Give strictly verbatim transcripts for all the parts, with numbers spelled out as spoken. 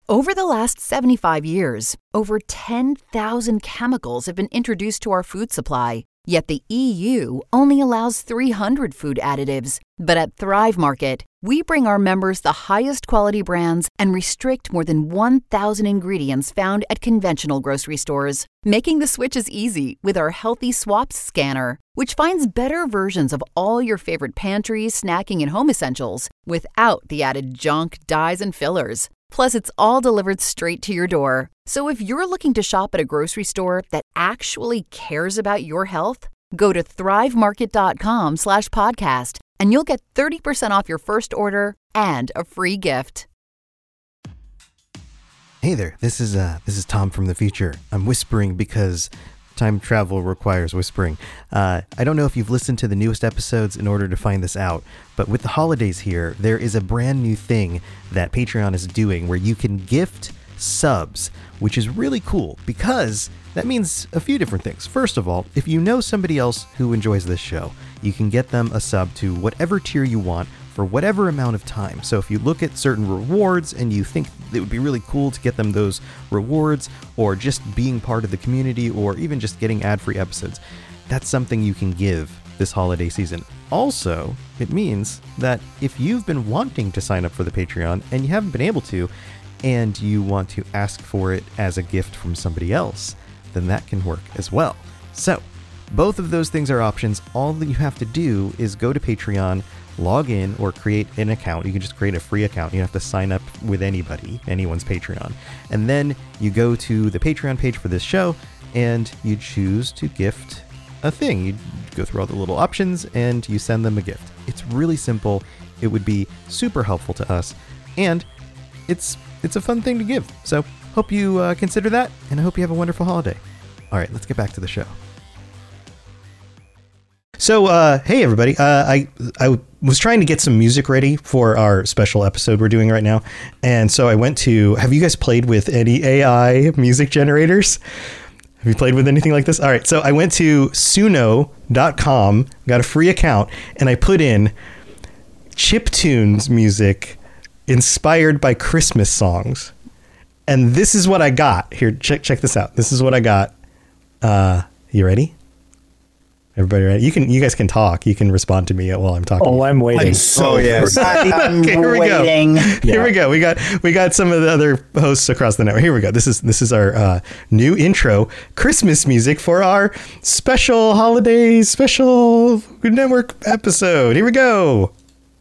Over the last seventy-five years, over ten thousand chemicals have been introduced to our food supply. Yet the E U only allows three hundred food additives. But at Thrive Market, we bring our members the highest quality brands and restrict more than one thousand ingredients found at conventional grocery stores, making the switches easy with our Healthy Swaps scanner, which finds better versions of all your favorite pantry, snacking, and home essentials without the added junk, dyes, and fillers. Plus, it's all delivered straight to your door. So if you're looking to shop at a grocery store that actually cares about your health, go to thrivemarket.com slash podcast and you'll get thirty percent off your first order and a free gift. Hey there, this is uh, this is Tom from the future. I'm whispering because time travel requires whispering. Uh, I don't know if you've listened to the newest episodes in order to find this out, but with the holidays here, there is a brand new thing that Patreon is doing where you can gift subs, which is really cool because that means a few different things. First of all, if you know somebody else who enjoys this show, you can get them a sub to whatever tier you want for whatever amount of time. So if you look at certain rewards and you think it would be really cool to get them those rewards, or just being part of the community, or even just getting ad-free episodes, that's something you can give this holiday season. Also, it means that if you've been wanting to sign up for the Patreon and you haven't been able to, and you want to ask for it as a gift from somebody else, then that can work as well. So, both of those things are options. All that you have to do is go to Patreon, log in, or create an account. You can just create a free account. You don't have to sign up with anybody, anyone's Patreon. And then you go to the Patreon page for this show, and you choose to gift a thing. You go through all the little options, and you send them a gift. It's really simple. It would be super helpful to us, and it's it's a fun thing to give. So, hope you uh, consider that, and I hope you have a wonderful holiday. All right, let's get back to the show. So, uh, hey everybody, uh, I I was trying to get some music ready for our special episode we're doing right now. And so I went to, have you guys played with any A I music generators? Have you played with anything like this? All right, so I went to suno dot com, got a free account, and I put in chiptunes music inspired by Christmas songs. And this is what I got. Here, check check this out. This is what I got. Uh, you ready? Everybody ready? You can, you guys can talk. You can respond to me while I'm talking. Oh, I'm waiting. I'm so oh, yes. I'm okay, here we waiting. Go. Yeah. Here we go. We got we got some of the other hosts across the network. Here we go. This is this is our uh, new intro, Christmas music for our special holiday special network episode. Here we go.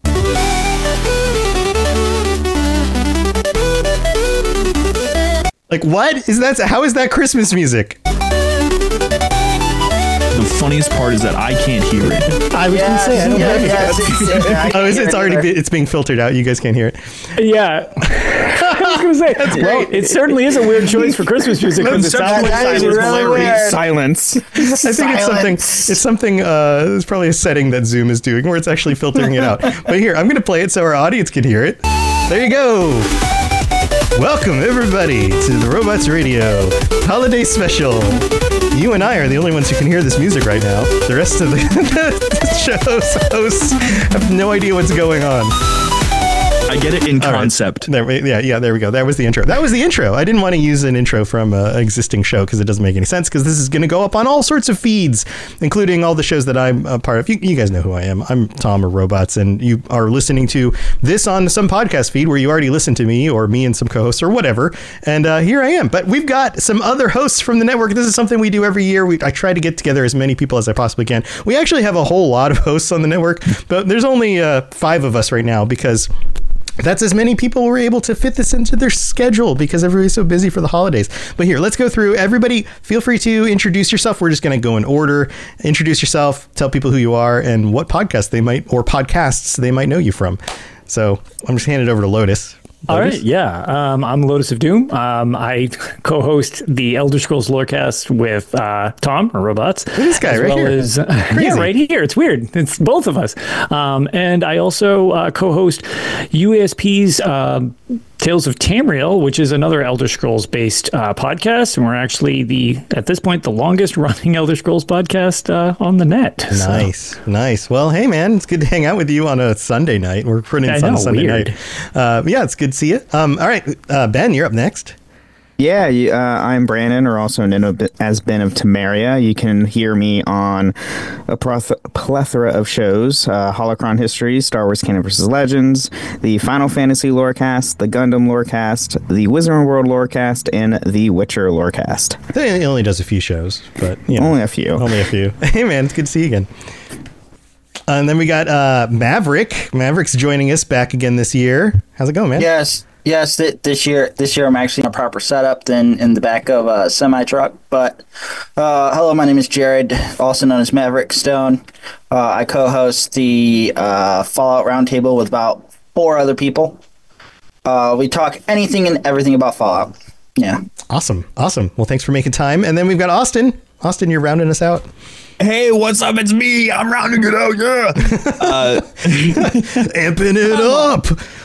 Like, what is that? How is that Christmas music? The funniest part is that I can't hear it. I was yeah, gonna say I don't yeah, blame yeah, you. it's, it's, Oh, it's, it's already be, it's being filtered out. You guys can't hear it. Yeah, I was gonna say that's well, great. It certainly is a weird choice for Christmas music because it sounds like that is silence. really weird. Silence. I think it's something. It's something. Uh, it's probably a setting that Zoom is doing where it's actually filtering it out. But here, I'm going to play it so our audience can hear it. There you go. Welcome everybody to the Robots Radio Holiday Special. You and I are the only ones who can hear this music right now. The rest of the, the show's hosts have no idea what's going on. I get it in All concept. Right. There, yeah, yeah, there we go. That was the intro. That was the intro. I didn't want to use an intro from an existing show because it doesn't make any sense, because this is going to go up on all sorts of feeds, including all the shows that I'm a part of. You, you guys know who I am. I'm Tom or Robots, and you are listening to this on some podcast feed where you already listened to me or me and some co-hosts or whatever. And uh, here I am. But we've got some other hosts from the network. This is something we do every year. We, I try to get together as many people as I possibly can. We actually have a whole lot of hosts on the network, but there's only uh, five of us right now because that's as many people were able to fit this into their schedule because everybody's so busy for the holidays. But here, let's go through. Everybody, feel free to introduce yourself. We're just going to go in order. Introduce yourself, tell people who you are and what podcast they might, or podcasts they might know you from. So I'm just handing it over to Lotus. All Lotus? right, yeah. Um, I'm Lotus of Doom. Um, I co-host the Elder Scrolls Lorecast with uh, Tom, or Robots. This guy as right well here. As, yeah, right here. It's weird. It's both of us. Um, and I also uh, co-host U A S P's um, Tales of Tamriel, which is another Elder Scrolls-based uh, podcast, and we're actually the at this point the longest-running Elder Scrolls podcast uh, on the net. Nice, so. nice. Well, hey man, it's good to hang out with you on a Sunday night. We're recording this on a Sunday weird. night. Uh, yeah, it's good to see you. Um, all right, uh, Ben, you're up next. Yeah, uh, I'm Brandon, or also known as Ben of Temeria. You can hear me on a plethora of shows: uh, Holocron Histories, Star Wars Canon versus Legends, the Final Fantasy Lorecast, the Gundam Lorecast, the Wizarding World Lorecast, and the Witcher Lorecast. He only does a few shows, but you know, only a few. Only a few. Hey man, it's good to see you again. Uh, and then we got uh, Maverick. Maverick's joining us back again this year. How's it going, man? Yes. Yes, th- this year this year I'm actually in a proper setup than in the back of a semi-truck. But uh, hello, my name is Jared, also known as Maverick Stone. Uh, I co-host the uh, Fallout Roundtable with about four other people. Uh, we talk anything and everything about Fallout. Yeah. Awesome. Awesome. Well, thanks for making time. And then we've got Austin. Austin, you're rounding us out. Hey, what's up? It's me. I'm rounding it out. Yeah. Uh, Amping it up.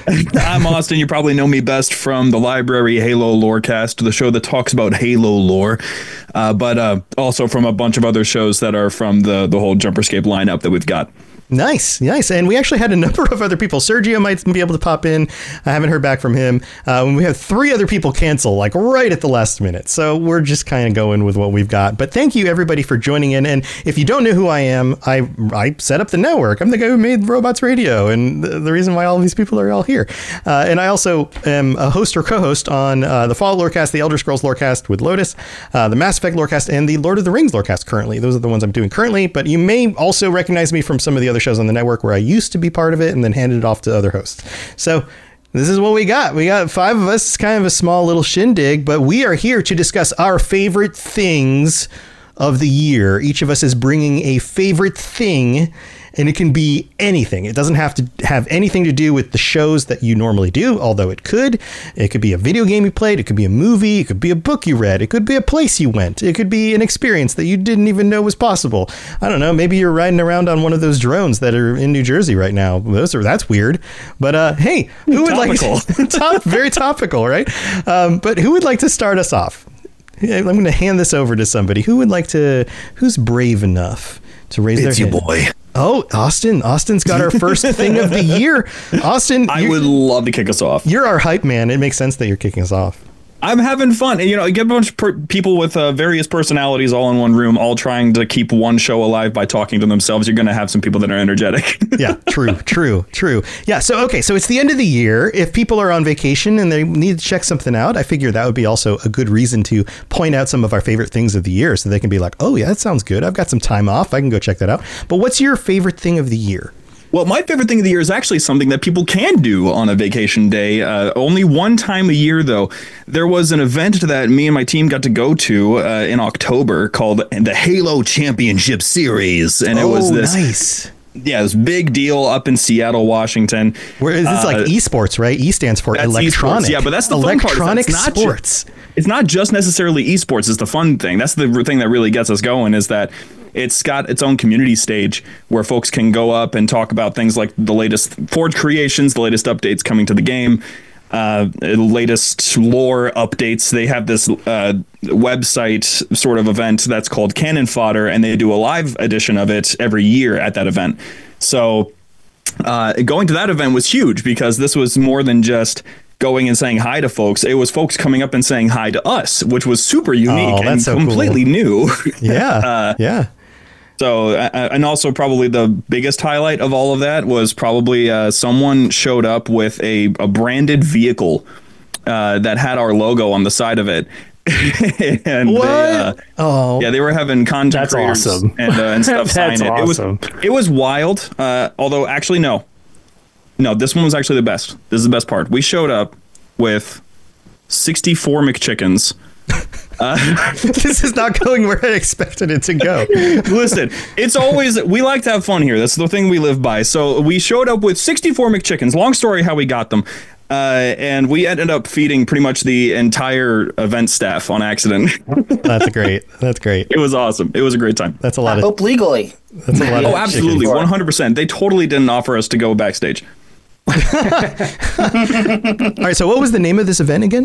I'm Austin. You probably know me best from the Library Halo Lorecast, the show that talks about Halo lore, uh, but uh, also from a bunch of other shows that are from the, the whole Jumperscape lineup that we've got. Nice, nice. And we actually had a number of other people. Sergio might be able to pop in. I haven't heard back from him. Uh, we have three other people cancel, like right at the last minute. So we're just kind of going with what we've got. But thank you, everybody, for joining in. And if you don't know who I am, I I set up the network. I'm the guy who made Robots Radio and the, the reason why all of these people are all here. Uh, and I also am a host or co-host on uh, the Fallout Lorecast, the Elder Scrolls Lorecast with Lotus, uh, the Mass Effect Lorecast, and the Lord of the Rings Lorecast currently. Those are the ones I'm doing currently. But you may also recognize me from some of the other shows on the network where I used to be part of it and then handed it off to other hosts. So this is what we got. We got five of us. It's kind of a small little shindig, but we are here to discuss our favorite things of the year. Each of us is bringing a favorite thing, and it can be anything. It doesn't have to have anything to do with the shows that you normally do, although it could. It could be a video game you played. It could be a movie. It could be a book you read. It could be a place you went. It could be an experience that you didn't even know was possible. I don't know. Maybe you're riding around on one of those drones that are in New Jersey right now. Those are that's weird. But uh, hey, who would topical. like to, top, very topical, right? Um, but who would like to start us off? I'm going to hand this over to somebody. Who would like to? Who's brave enough to raise it's their your hand? boy. Oh, Austin. Austin's got our first thing of the year. Austin, I would love to kick us off. You're our hype man. It makes sense that you're kicking us off. I'm having fun. You know, you get a bunch of per- people with uh, various personalities all in one room, all trying to keep one show alive by talking to themselves. You're going to have some people that are energetic. Yeah, true, true, true. Yeah, so, okay, so it's the end of the year. If people are on vacation and they need to check something out, I figure that would be also a good reason to point out some of our favorite things of the year so they can be like, oh, yeah, that sounds good. I've got some time off. I can go check that out. But what's your favorite thing of the year? Well, my favorite thing of the year is actually something that people can do on a vacation day. Uh, only one time a year, though. There was an event that me and my team got to go to uh, in October called the Halo Championship Series. And it oh, was this. Nice. Yeah, this big deal up in Seattle, Washington. Where is this uh, like esports, right? E stands for electronic. Esports. Yeah, but that's the electronic fun part. It's not sports. Ju- it's not just necessarily esports. It's the fun thing. That's the thing that really gets us going is that it's got its own community stage where folks can go up and talk about things like the latest Forge creations, the latest updates coming to the game, uh, the latest lore updates. They have this uh, website sort of event that's called Cannon Fodder, and they do a live edition of it every year at that event. So uh, going to that event was huge because this was more than just going and saying hi to folks. It was folks coming up and saying hi to us, which was super unique oh, and so completely cool. new. Yeah, uh, yeah. So, uh, and also probably the biggest highlight of all of that was probably uh, someone showed up with a, a branded vehicle uh, that had our logo on the side of it. and what? They, uh, oh, yeah, they were having content That's creators awesome. and, uh, and stuff sign That's it. Awesome. It was it was wild. Uh, although actually no, no, this one was actually the best. This is the best part. We showed up with sixty-four McChickens. Uh, this is not going where I expected it to go. Listen, it's always, we like to have fun here. That's the thing we live by. So we showed up with sixty-four McChickens. Long story how we got them. Uh, and we ended up feeding pretty much the entire event staff on accident. That's great. That's great. It was awesome. It was a great time. That's a lot I of. hope legally. That's a lot. Oh, of absolutely, chickens. one hundred percent. They totally didn't offer us to go backstage. All right, so what was the name of this event again?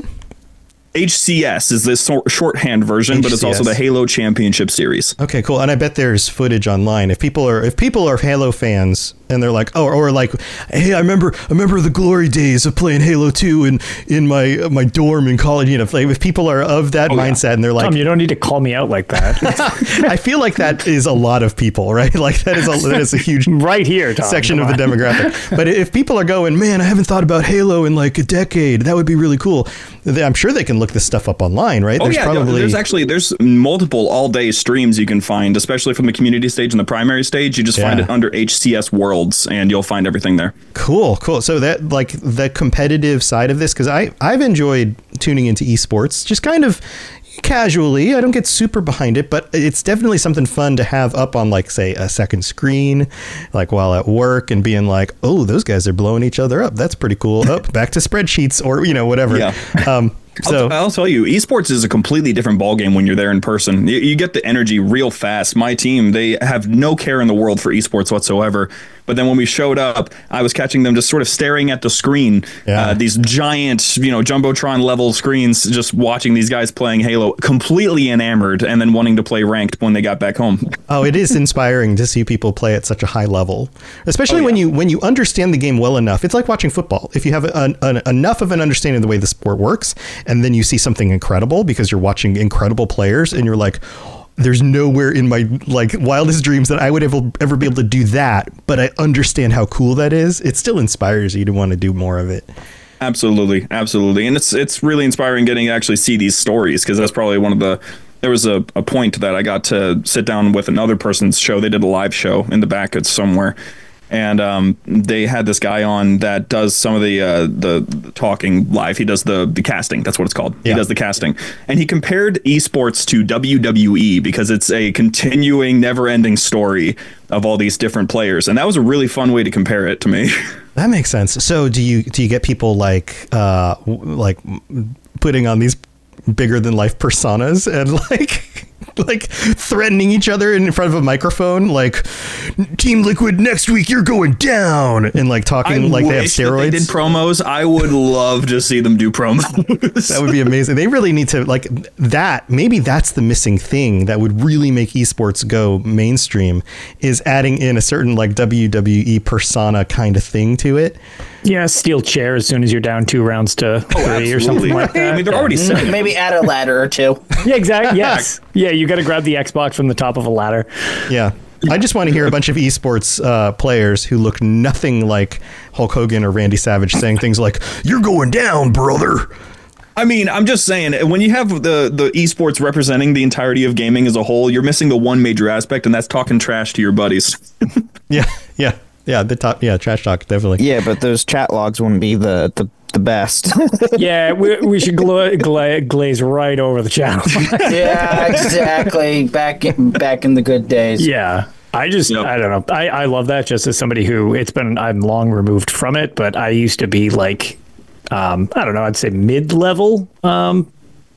H C S is this sor- shorthand version, H C S. But it's also the Halo Championship Series. Okay, cool. And I bet there's footage online. If people are if people are Halo fans and they're like, oh, or like, hey, I remember I remember the glory days of playing Halo two in in my my dorm in college. You know, like, if people are of that oh, mindset yeah. and they're like, Tom, you don't need to call me out like that. I feel like that is a lot of people, right? Like that is a, that is a huge right here Tom, section of the demographic. But if people are going, man, I haven't thought about Halo in like a decade, that would be really cool. I'm sure they can look this stuff up online, right? Oh there's yeah, probably... there's actually there's multiple all day streams you can find, especially from the community stage and the primary stage. You just yeah. find it under H C S Worlds, and you'll find everything there. Cool, cool. So that like the competitive side of this, because I I've enjoyed tuning into esports, just kind of casually. I don't get super behind it, but it's definitely something fun to have up on, like, say, a second screen, like while at work, and being like, oh, those guys are blowing each other up. That's pretty cool. Up, back to spreadsheets, or, you know, whatever. Yeah. Um, so I'll, I'll tell you, esports is a completely different ballgame when you're there in person. You, you get the energy real fast. My team, they have no care in the world for esports whatsoever. But then when we showed up, I was catching them just sort of staring at the screen, yeah. uh, these giant, you know, Jumbotron level screens, just watching these guys playing Halo, completely enamored, and then wanting to play ranked when they got back home. Oh, it is inspiring to see people play at such a high level, especially oh, yeah. when you when you understand the game well enough. It's like watching football. If you have an, an, enough of an understanding of the way the sport works, and then you see something incredible because you're watching incredible players, and you're like, there's nowhere in my like wildest dreams that I would ever ever be able to do that, but I understand how cool that is. It still inspires you to want to do more of it. Absolutely, absolutely, and it's it's really inspiring getting to actually see these stories, because that's probably one of the. There was a, a point that I got to sit down with another person's show. They did a live show in the back of somewhere. And um, they had this guy on that does some of the, uh, the the talking live. He does the the casting. That's what it's called. Yeah. He does the casting. And he compared esports to W W E because it's a continuing, never-ending story of all these different players. And that was a really fun way to compare it to me. That makes sense. So do you do you get people like uh, like putting on these bigger than life personas and like like threatening each other in front of a microphone, like, Team Liquid, next week you're going down, and like talking I like they have steroids? They did promos. I would love to see them do promos. That would be amazing. They really need to, like, that. Maybe that's the missing thing that would really make esports go mainstream, is adding in a certain like W W E persona kind of thing to it. Yeah, steal chair as soon as you're down two rounds to oh, three absolutely. Or something like that. I mean, they're already set. Maybe add a ladder or two. Yeah, exactly. Yes. Yeah, you got to grab the Xbox from the top of a ladder. Yeah. I just want to hear a bunch of esports uh, players who look nothing like Hulk Hogan or Randy Savage saying things like, "You're going down, brother." I mean, I'm just saying, when you have the, the esports representing the entirety of gaming as a whole, you're missing the one major aspect, and that's talking trash to your buddies. yeah, yeah. Yeah, the top. Yeah, trash talk, definitely. Yeah, but those chat logs wouldn't be the the, the best. Yeah, we, we should gla- gla- glaze right over the channel. Yeah, exactly. Back in, back in the good days. Yeah. I just, yep. I don't know. I, I love that, just as somebody who, it's been, I'm long removed from it, but I used to be like, um, I don't know, I'd say mid-level um,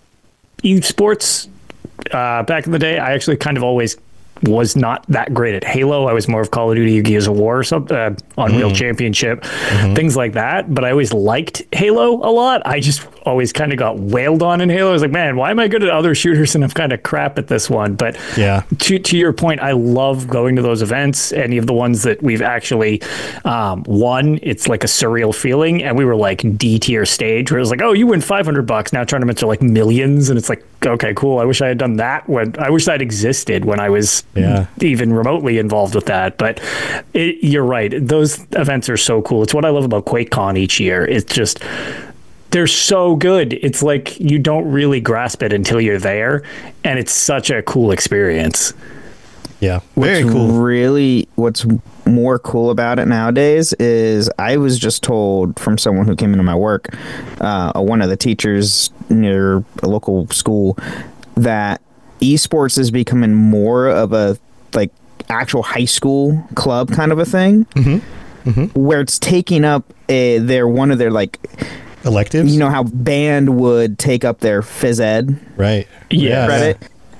esports uh, back in the day. I actually kind of always was not that great at Halo. I was more of Call of Duty, Gears of War, or something, uh, Unreal mm. Championship, mm-hmm. things like that. But I always liked Halo a lot. I just always kind of got wailed on in Halo. I was like, man, why am I good at other shooters and I'm kind of crap at this one? But yeah, to to your point, I love going to those events. Any of the ones that we've actually um, won, it's like a surreal feeling. And we were like D tier stage where it was like, oh, you win five hundred bucks. Now tournaments are like millions. And it's like, okay, cool. I wish I had done that when I wish I'd existed when I was yeah. even remotely involved with that. But it, you're right. Those events are so cool. It's what I love about QuakeCon each year. It's just, they're so good. It's like you don't really grasp it until you're there, and it's such a cool experience. Yeah, very what's cool. Really, what's more cool about it nowadays is I was just told from someone who came into my work, uh, one of the teachers near a local school, that esports is becoming more of a like actual high school club kind of a thing, mm-hmm. Mm-hmm. where it's taking up a, their one of their like electives. You know how band would take up their phys ed, right? Yeah. Credit.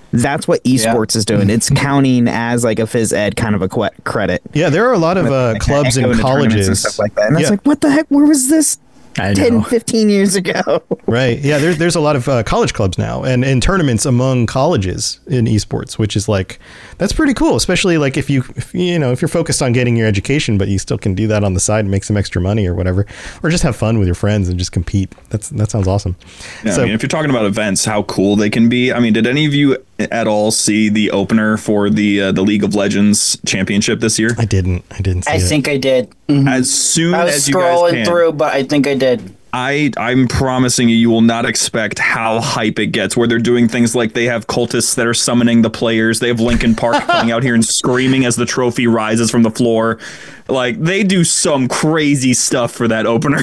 That's what esports yeah. is doing. It's counting as like a phys ed kind of a qu- credit. Yeah, there are a lot of uh, clubs and colleges and stuff like that. And yeah. it's like, what the heck? Where was this ten, fifteen years ago? Right. Yeah, there's there's a lot of uh, college clubs now and, and tournaments among colleges in esports, which is like, that's pretty cool, especially like if you, if, you know, if you're focused on getting your education, but you still can do that on the side and make some extra money or whatever, or just have fun with your friends and just compete. That's That sounds awesome. Yeah, so, I mean, if you're talking about events, how cool they can be. I mean, did any of you at all see the opener for the uh, the League of Legends championship this year? I didn't. I didn't see I it. think I did. Mm-hmm. As soon I was as you guys scrolling can, through, but I think I did. I, I'm promising you, you will not expect how hype it gets, where they're doing things like they have cultists that are summoning the players. They have Linkin Park coming out here and screaming as the trophy rises from the floor. Like, they do some crazy stuff for that opener.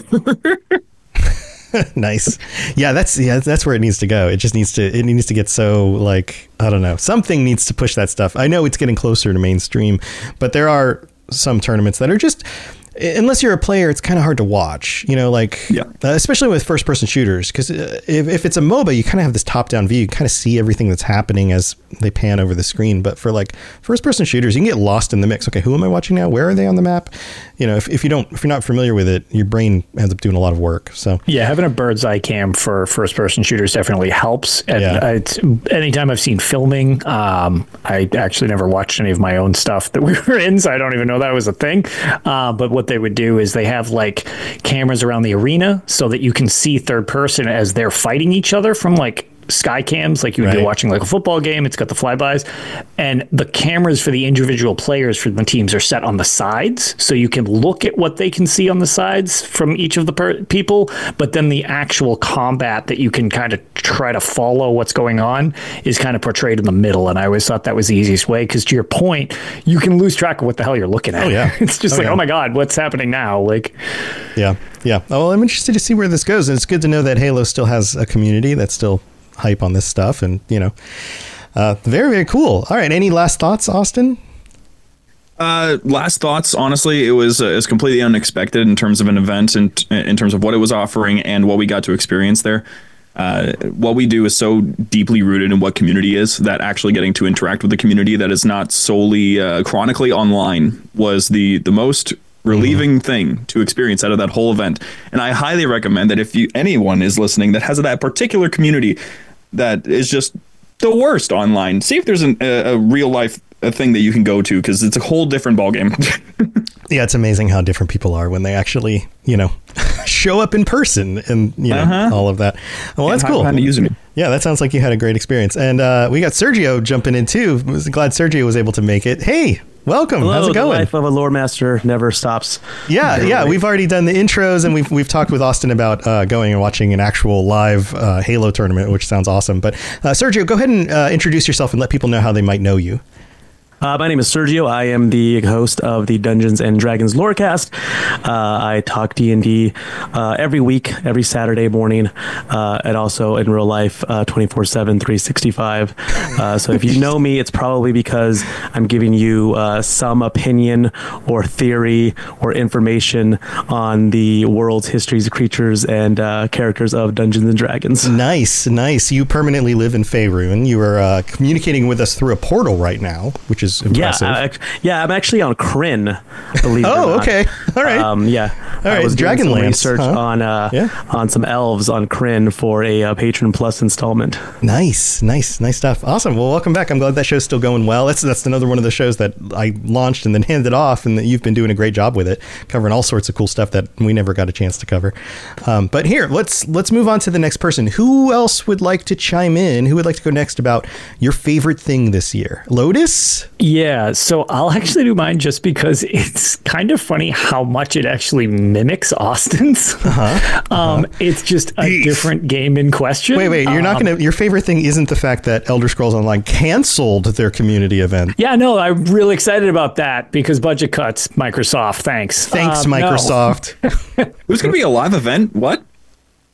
Nice. Yeah, that's yeah, that's where it needs to go. It just needs to it needs to get so, like, I don't know. Something needs to push that stuff. I know it's getting closer to mainstream, but there are some tournaments that are just, unless you're a player, it's kind of hard to watch, you know, like, yeah. uh, especially with first person shooters, because uh, if, if it's a MOBA, you kind of have this top down view. You kind of see everything that's happening as they pan over the screen. But for like first person shooters, you can get lost in the mix. Okay, who am I watching now? Where are they on the map? You know, if, if you don't, if you're not familiar with it, your brain ends up doing a lot of work. So yeah, having a bird's eye cam for first person shooters definitely helps. And yeah. it's, anytime I've seen filming, um, I actually never watched any of my own stuff that we were in, so I don't even know that was a thing. Uh, but what they would do is they have like cameras around the arena so that you can see third person as they're fighting each other from like sky cams, like you would right. be watching like a football game. It's got the flybys, and the cameras for the individual players for the teams are set on the sides, so you can look at what they can see on the sides from each of the per- people. But then the actual combat that you can kind of try to follow what's going on is kind of portrayed in the middle. And I always thought that was the easiest way, because to your point, you can lose track of what the hell you're looking at. Oh yeah, it's just oh, like yeah. oh my god, what's happening now? Like, yeah, yeah. Oh, well, I'm interested to see where this goes, and it's good to know that Halo still has a community that's still hype on this stuff, and you know, uh, very, very cool. All right, any last thoughts, Austin? Uh, last thoughts. Honestly, it was uh, it was completely unexpected in terms of an event and in terms of what it was offering and what we got to experience there. Uh, what we do is so deeply rooted in what community is, that actually getting to interact with the community that is not solely uh, chronically online was the the most relieving mm-hmm. thing to experience out of that whole event. And I highly recommend that if you anyone is listening that has that particular community that is just the worst online, see if there's an, a, a real life a thing that you can go to, because it's a whole different ballgame. Yeah, it's amazing how different people are when they actually, you know, show up in person and, you know, uh-huh. all of that. Well, that's cool. Yeah, that sounds like you had a great experience. And uh, we got Sergio jumping in too. I was glad Sergio was able to make it. Hey, welcome. Hello, how's it going? The life of a lore master never stops. Yeah, yeah. We've already done the intros, and we've we've talked with Austin about uh, going and watching an actual live uh, Halo tournament, which sounds awesome. But uh, Sergio, go ahead and uh, introduce yourself and let people know how they might know you. Uh, my name is Sergio. I am the host of the Dungeons and Dragons Lorecast. Uh, I talk D and D uh, every week, every Saturday morning, uh, and also in real life, uh, twenty-four seven, three sixty-five. Uh, so if you know me, it's probably because I'm giving you uh, some opinion or theory or information on the world's histories, creatures, and uh, characters of Dungeons and Dragons. Nice, nice. You permanently live in Faerun. You are uh, communicating with us through a portal right now, which is impressive. Yeah, I, yeah, I'm actually on Krynn, believe it or Oh, not. okay. All right. Um, yeah. All right. I was doing some Dragonlance, research huh? on uh, Yeah. on some elves on Krynn for a uh, Patron Plus installment. Nice, nice, nice stuff. Awesome. Well, welcome back. I'm glad that show's still going well. That's that's another one of the shows that I launched and then handed off, and that you've been doing a great job with it, covering all sorts of cool stuff that we never got a chance to cover. Um, but here, let's let's move on to the next person. Who else would like to chime in? Who would like to go next about your favorite thing this year? Lotus? Yeah, so I'll actually do mine just because it's kind of funny how much it actually mimics Austin's. Uh-huh. Uh-huh. Um, it's just a Beef. different game in question. Wait, wait, you're um, not going to, your favorite thing isn't the fact that Elder Scrolls Online canceled their community event. Yeah, no, I'm really excited about that because budget cuts, Microsoft, thanks. Thanks, um, Microsoft. It was going to be a live event? What?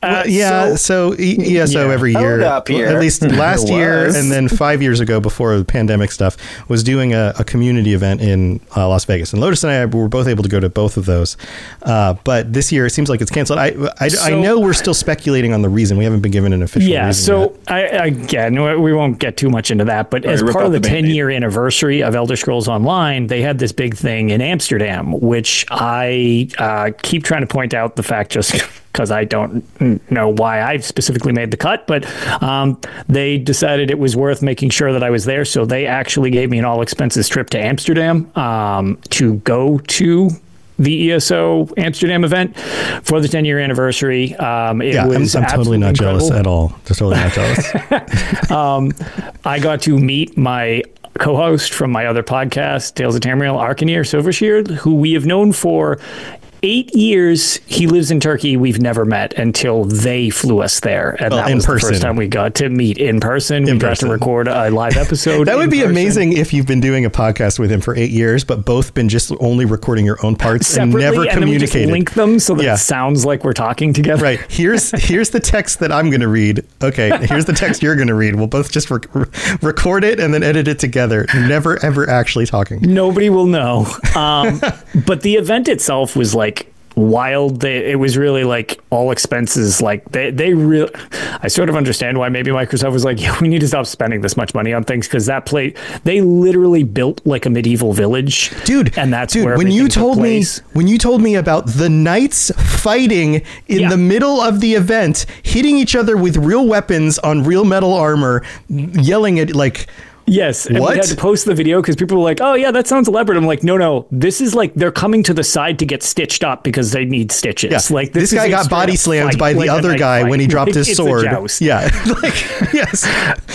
Uh, yeah, so, so E- ESO yeah. every year, up here. at least last year, was. and then five years ago before the pandemic stuff, was doing a, a community event in uh, Las Vegas. And Lotus and I were both able to go to both of those. Uh, but this year, it seems like it's canceled. I I, So- I know we're still speculating on the reason. We haven't been given an official Yeah, reason so yet. I, again, we won't get too much into that, but Right, as rip part out of the the Band-Aid. ten-year anniversary of Elder Scrolls Online, they had this big thing in Amsterdam, which I uh, keep trying to point out the fact just because I don't know why I specifically made the cut, but um, they decided it was worth making sure that I was there, so they actually gave me an all-expenses trip to Amsterdam um, to go to the E S O Amsterdam event for the ten-year anniversary. Um, it Yeah, I'm, was I'm totally not absolutely jealous incredible. at all. Just totally not jealous. um, I got to meet my co-host from my other podcast, Tales of Tamriel, Arcaneer Silvershield, who we have known for eight years. He lives in Turkey. We've never met until they flew us there. And Well, that in was person. the first time we got to meet in person. In we got person. to record a live episode. That would in be person. amazing if you've been doing a podcast with him for eight years, but both been just only recording your own parts Separately, and never and then we just communicated. link them so that Yeah. it sounds like we're talking together. Right. Here's here's the text that I'm going to read. Okay. Here's the text you're going to read. We'll both just rec- record it and then edit it together. Never, ever actually talking. Nobody will know. Um, but the event itself was like wild. They, it was really like all expenses. Like they, they really, I sort of understand why maybe Microsoft was like, yeah, we need to stop spending this much money on things because that play, they literally built like a medieval village, Dude, and that's dude, where when you everything took told me place. when you told me about the knights fighting in Yeah. the middle of the event, hitting each other with real weapons on real metal armor, yelling at like Yes, and What? we had to post the video because people were like, "Oh yeah, that sounds elaborate." I'm like, "No, no, this is like they're coming to the side to get stitched up because they need stitches." Yeah, Like this, is guy a got straight body up slammed fight, by the like a other knife guy fight. when he dropped Like, his it's a sword. joust. Yeah, like yes.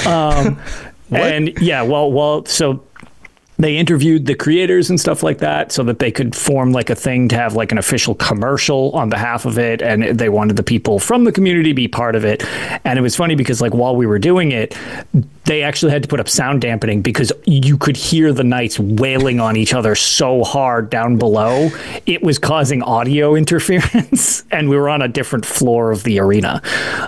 Um, What? and yeah, well, well, so they interviewed the creators and stuff like that so that they could form like a thing to have like an official commercial on behalf of it. And they wanted the people from the community to be part of it. And it was funny because like while we were doing it, they actually had to put up sound dampening because you could hear the knights wailing on each other so hard down below. It was causing audio interference and we were on a different floor of the arena.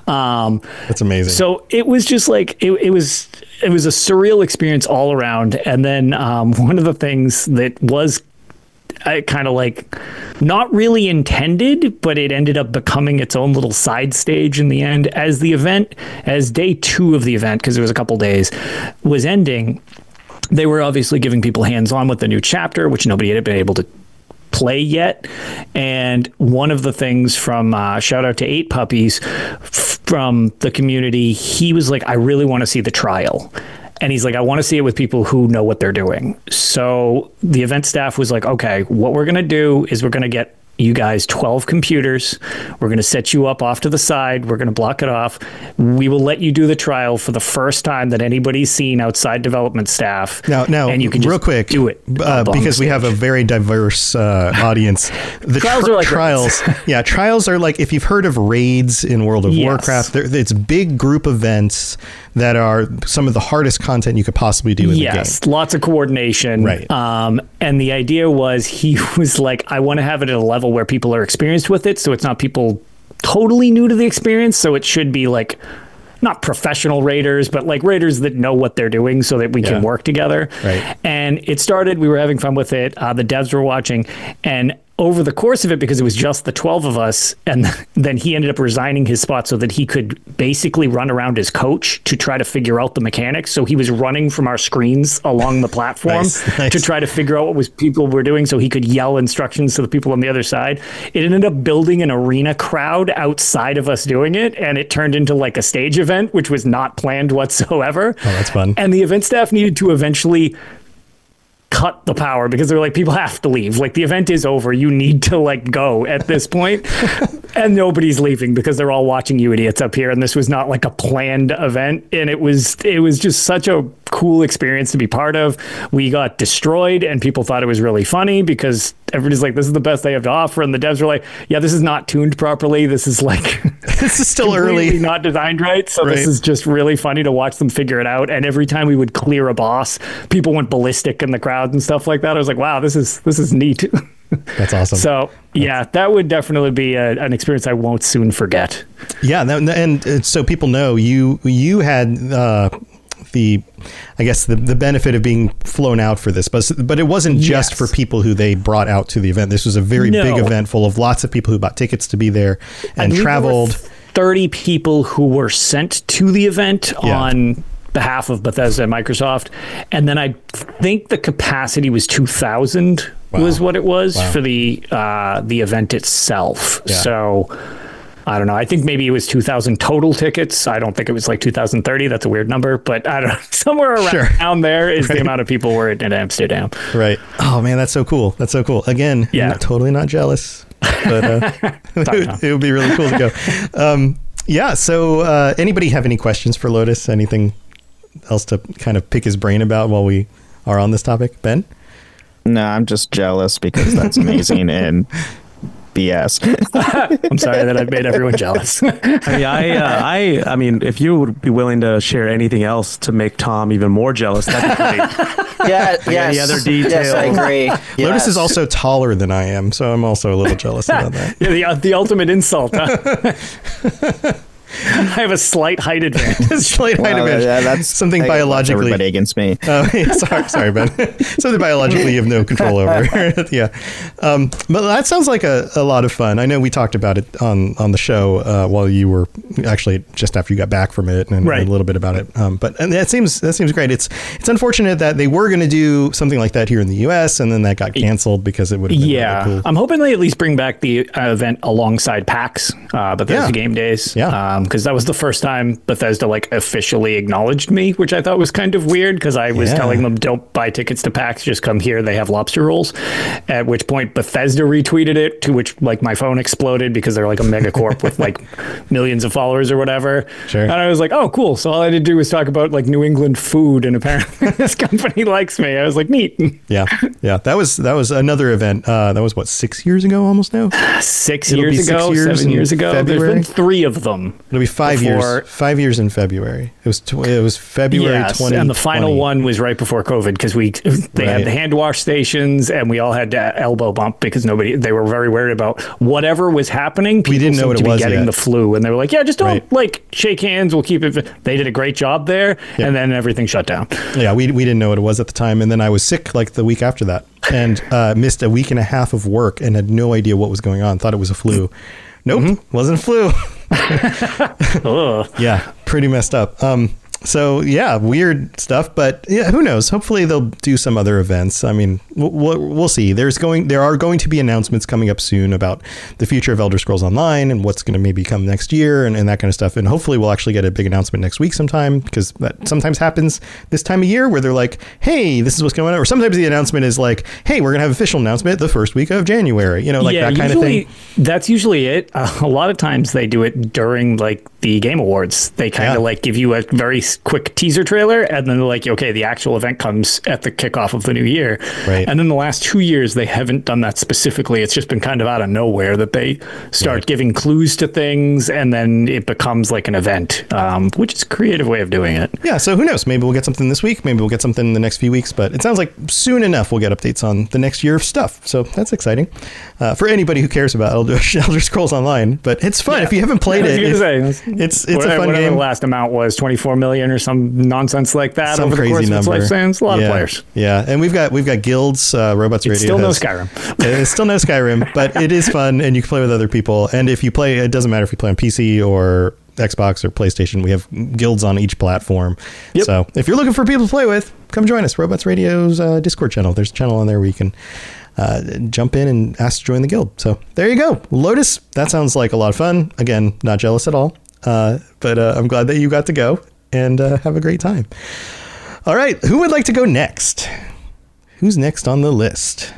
Um, That's amazing. so it was just like it, it was it was a surreal experience all around. And then um, one of the things that was uh, kind of like not really intended, but it ended up becoming its own little side stage in the end as the event, as day two of the event, because it was a couple days, was ending. They were obviously giving people hands on with the new chapter, which nobody had been able to play yet. And one of the things from uh, shout out to Eight Puppies f- from the community, he was like, I really want to see the trial. And he's like, I want to see it with people who know what they're doing. So the event staff was like, okay, what we're going to do is we're going to get you guys twelve computers. We're going to set you up off to the side. We're going to block it off. We will let you do the trial for the first time that anybody's seen outside development staff. Now, now, and you can real just quick, do it uh, up on because the we have a stage. very diverse uh, audience. The Trials tri- are like trials. Yeah, trials are like if you've heard of raids in World of Yes. Warcraft. They're, it's big group events that are some of the hardest content you could possibly do in Yes, the game. lots of coordination. Right. Um, and the idea was he was like, I want to have it at a level where people are experienced with it. So it's not people totally new to the experience. So it should be like not professional raiders, but like raiders that know what they're doing so that we Yeah. can work together. Right. And it started, we were having fun with it. Uh, the devs were watching. And over the course of it, because it was just the twelve of us, and then he ended up resigning his spot so that he could basically run around his coach to try to figure out the mechanics. So he was running from our screens along the platform Nice, nice. to try to figure out what was people were doing so he could yell instructions to the people on the other side. It ended up building an arena crowd outside of us doing it, and it turned into like a stage event, which was not planned whatsoever. Oh, that's fun. And the event staff needed to eventually cut the power because they're like, people have to leave. Like the event is over. You need to like go at this point. And nobody's leaving because they're all watching you idiots up here. And this was not like a planned event. And it was, it was just such a cool experience to be part of. We got destroyed and people thought it was really funny because everybody's like, this is the best they have to offer. And the devs were like, yeah, this is not tuned properly. This is like, This is still completely early. not designed right. So Right. this is just really funny to watch them figure it out. And every time we would clear a boss, people went ballistic in the crowd and stuff like that. I was like, wow, this is this is neat. That's awesome. So yeah, that would definitely be a, an experience I won't soon forget. Yeah, that, and uh, so people know you you had uh, the, I guess the the benefit of being flown out for this, but but it wasn't just Yes. for people who they brought out to the event. This was a very No. big event full of lots of people who bought tickets to be there I and believe there were traveled. thirty people who were sent to the event Yeah. on behalf of Bethesda and Microsoft, and then I think the capacity was two thousand Wow. was what it was Wow. for the uh, the event itself. Yeah. So I don't know. I think maybe it was two thousand total tickets. I don't think it was like two thousand thirty. That's a weird number, but I don't know. Somewhere around Sure. there is Right. the amount of people were in Amsterdam. Right. Oh man, that's so cool. That's so cool. Again, Yeah. not, totally not jealous, but uh, Sorry, it, Tom. it would be really cool to go. Um, yeah. So, uh, anybody have any questions for Lotus? Anything else to kind of pick his brain about while we are on this topic, Ben? No, I'm just jealous because that's amazing and B S. I'm sorry that I've made everyone jealous. I mean, I, uh, I, I mean, if you would be willing to share anything else to make Tom even more jealous, that'd be great. Yeah, yes. any other Yes, I details? agree. Lotus Yes. is also taller than I am, so I'm also a little jealous about that. Yeah, the, uh, the ultimate insult. Huh? I have a slight height advantage. Slight height Well, advantage. yeah, that's something I guess biologically. everybody against me. Oh, yeah, sorry, sorry, Ben. Something biologically you have no control over. Yeah, um, but that sounds like a, a lot of fun. I know we talked about it on on the show uh, while you were actually just after you got back from it, and Right. a little bit about it. Um, but and that seems that seems great. It's it's unfortunate that they were going to do something like that here in the U S and then that got canceled because it would have been Yeah, really cool. I'm hoping they at least bring back the uh, event alongside PAX, uh, Bethesda Yeah. Game Days. Yeah. because that was the first time Bethesda like officially acknowledged me, which I thought was kind of weird because I was Yeah. telling them don't buy tickets to PAX, just come here. They have lobster rolls. At which point Bethesda retweeted it, to which like my phone exploded because they're like a megacorp with like millions of followers or whatever. Sure. And I was like, oh, cool. So all I had to do was talk about like New England food, and apparently this company likes me. I was like, neat. Yeah, yeah. That was that was another event. Uh, that was what six years ago, almost now. Six It'll be years six ago, years seven in years ago. February? There's been three of them. It'll be five Before- years. Five years in February. It was tw- it was February Yes, twenty. and the final one was right before COVID because we they Right. had the hand wash stations and we all had to elbow bump because nobody they were very worried about whatever was happening. People didn't know seemed what it to be was getting yet. the flu, and they were like, "Yeah, just don't Right. like shake hands. We'll keep it." They did a great job there, Yep. and then everything shut down. Yeah, we we didn't know what it was at the time, and then I was sick like the week after that, and uh, missed a week and a half of work and had no idea what was going on. Thought it was a flu. Nope, Mm-hmm. wasn't a flu. Ugh. Yeah, pretty messed up. Um, so yeah, weird stuff, but yeah, who knows? Hopefully they'll do some other events. I mean, we'll, we'll we'll see. There's going, there are going to be announcements coming up soon about the future of Elder Scrolls Online and what's going to maybe come next year and, and that kind of stuff. And hopefully we'll actually get a big announcement next week sometime, because that sometimes happens this time of year where they're like, hey, this is what's going on. Or sometimes the announcement is like, hey, we're going to have official announcement the first week of January, you know, like yeah, that kind usually, of thing. That's usually it. Uh, a lot of times they do it during like the Game Awards. They kind of Yeah. like give you a very s- quick teaser trailer, and then they're like, okay, the actual event comes at the kickoff of the new year. Right. And then the last two years they haven't done that specifically. It's just been kind of out of nowhere that they start Right. giving clues to things, and then it becomes like an event, um, which is a creative way of doing it. Yeah, so who knows? Maybe we'll get something this week. Maybe we'll get something in the next few weeks. But it sounds like soon enough we'll get updates on the next year of stuff. So that's exciting uh, for anybody who cares about Elder, Elder Scrolls Online. But it's fun Yeah. if you haven't played I was it. gonna It's say, it's, it's a whatever, fun whatever game. the last amount was, twenty-four million or some nonsense like that Some over the crazy course number. of its lifespan. It's a lot yeah. of players. Yeah, and we've got we've got guilds. Uh, Robots It's Radio still no has- Skyrim. It's still no Skyrim, but it is fun, and you can play with other people. And if you play, it doesn't matter if you play on P C or Xbox or PlayStation. We have guilds on each platform. Yep. So if you're looking for people to play with, come join us. Robots Radio's uh, Discord channel. There's a channel on there where you can uh, jump in and ask to join the guild. So there you go. Lotus, that sounds like a lot of fun. Again, not jealous at all. Uh, but uh, I'm glad that you got to go and uh, have a great time. All right. Who would like to go next? Who's next on the list?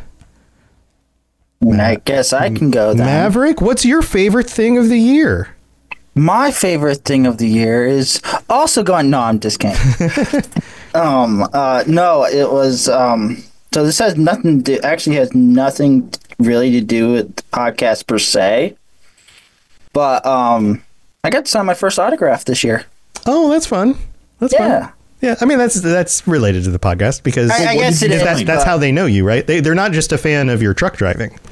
I guess I can go then. Maverick, what's your favorite thing of the year? My favorite thing of the year is also going. No, I'm just kidding. um, uh, no, it was. Um, so this has nothing to. Actually, has nothing really to do with the podcast per se. But um, I got to sign my first autograph this year. Oh, that's fun. That's Yeah. fun. Yeah, I mean that's that's related to the podcast because I- I guess it that's, is, that's but- how they know you, right? They they're not just a fan of your truck driving.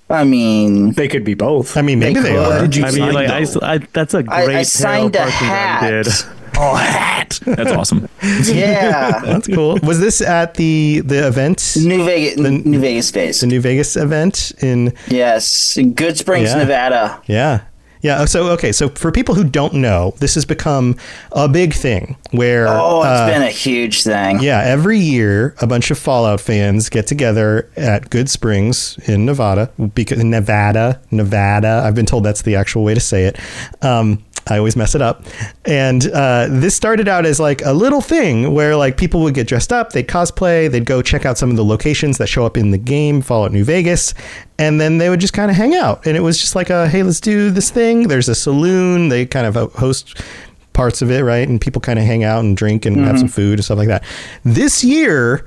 I mean, They could be both. I mean, maybe they, They are. could. Did you I mean, like, I, I, that's a I, great I signed a Harold Parkinson hat. did. Oh, hat. That's awesome. Yeah, That's cool. Was this at the the event, New Vegas, New Vegas days. the New Vegas event in? Yes, in Good Springs, Yeah. Nevada. Yeah. Yeah. So, okay. So for people who don't know, this has become a big thing where, Oh, it's uh, been a huge thing. yeah, every year a bunch of Fallout fans get together at Good Springs in Nevada, because Nevada, Nevada. I've been told that's the actual way to say it. Um, I always mess it up. And uh, this started out as like a little thing where like people would get dressed up, they'd cosplay, they'd go check out some of the locations that show up in the game, Fallout New Vegas, and then they would just kind of hang out. And it was just like a, hey, let's do this thing. There's a saloon. They kind of host parts of it, right? And people kind of hang out and drink and Mm-hmm. have some food and stuff like that. This year,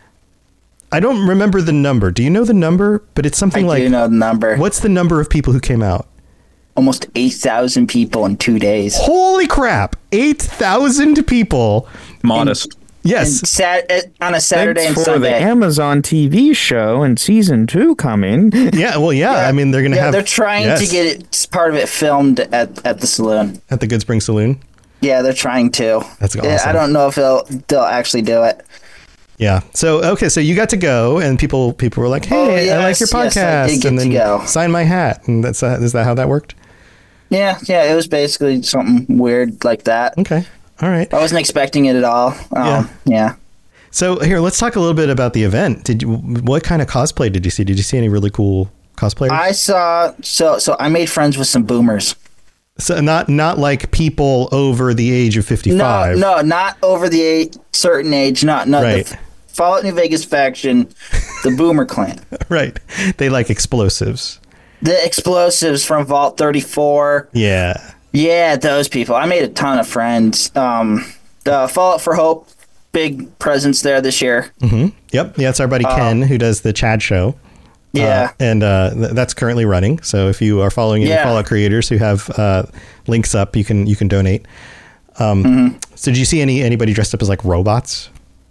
I don't remember the number. Do you know the number? But it's something I like, do know the number. what's the number of people who came out? Almost eight thousand people in two days. Holy crap. eight thousand people. Modest. Yes. And sat, uh, on a Saturday Thanks and for Sunday. the Amazon T V show and season two coming. Yeah. Well, yeah. I mean, they're going to yeah, have. they're trying yes, to get it, part of it filmed at, at the saloon. at the Good Spring Saloon. Yeah, they're trying to. That's Yeah, awesome. I don't know if they'll they'll actually do it. Yeah. So okay. So you got to go, and people people were like, "Hey, Oh, I like your yes, yes, podcast," I did get and to then go. sign my hat. And that's uh, is that how that worked? Yeah, yeah, it was basically something weird like that. Okay. All right. I wasn't expecting it at all. Um, yeah. yeah. So here, let's talk a little bit about the event. Did you, what kind of cosplay did you see? Did you see any really cool cosplayers? I saw so so I made friends with some boomers. So not not like people over the age of No, fifty-five. no, not over the age, certain age. Not not Right. the Fallout New Vegas faction, the Boomer Clan, Right. They like explosives. the explosives from Vault thirty-four. Yeah. Yeah, those people. I made a ton of friends. Um, the Fallout for Hope, big presence there this year. Mm-hmm. Yep. Yeah, it's our buddy Ken who does the Chad show. Yeah. Uh, and uh, th- that's currently running. So if you are following any Yeah. Fallout creators who have uh, links up, you can you can donate. Um, Mm-hmm. So did you see any anybody dressed up as like robots?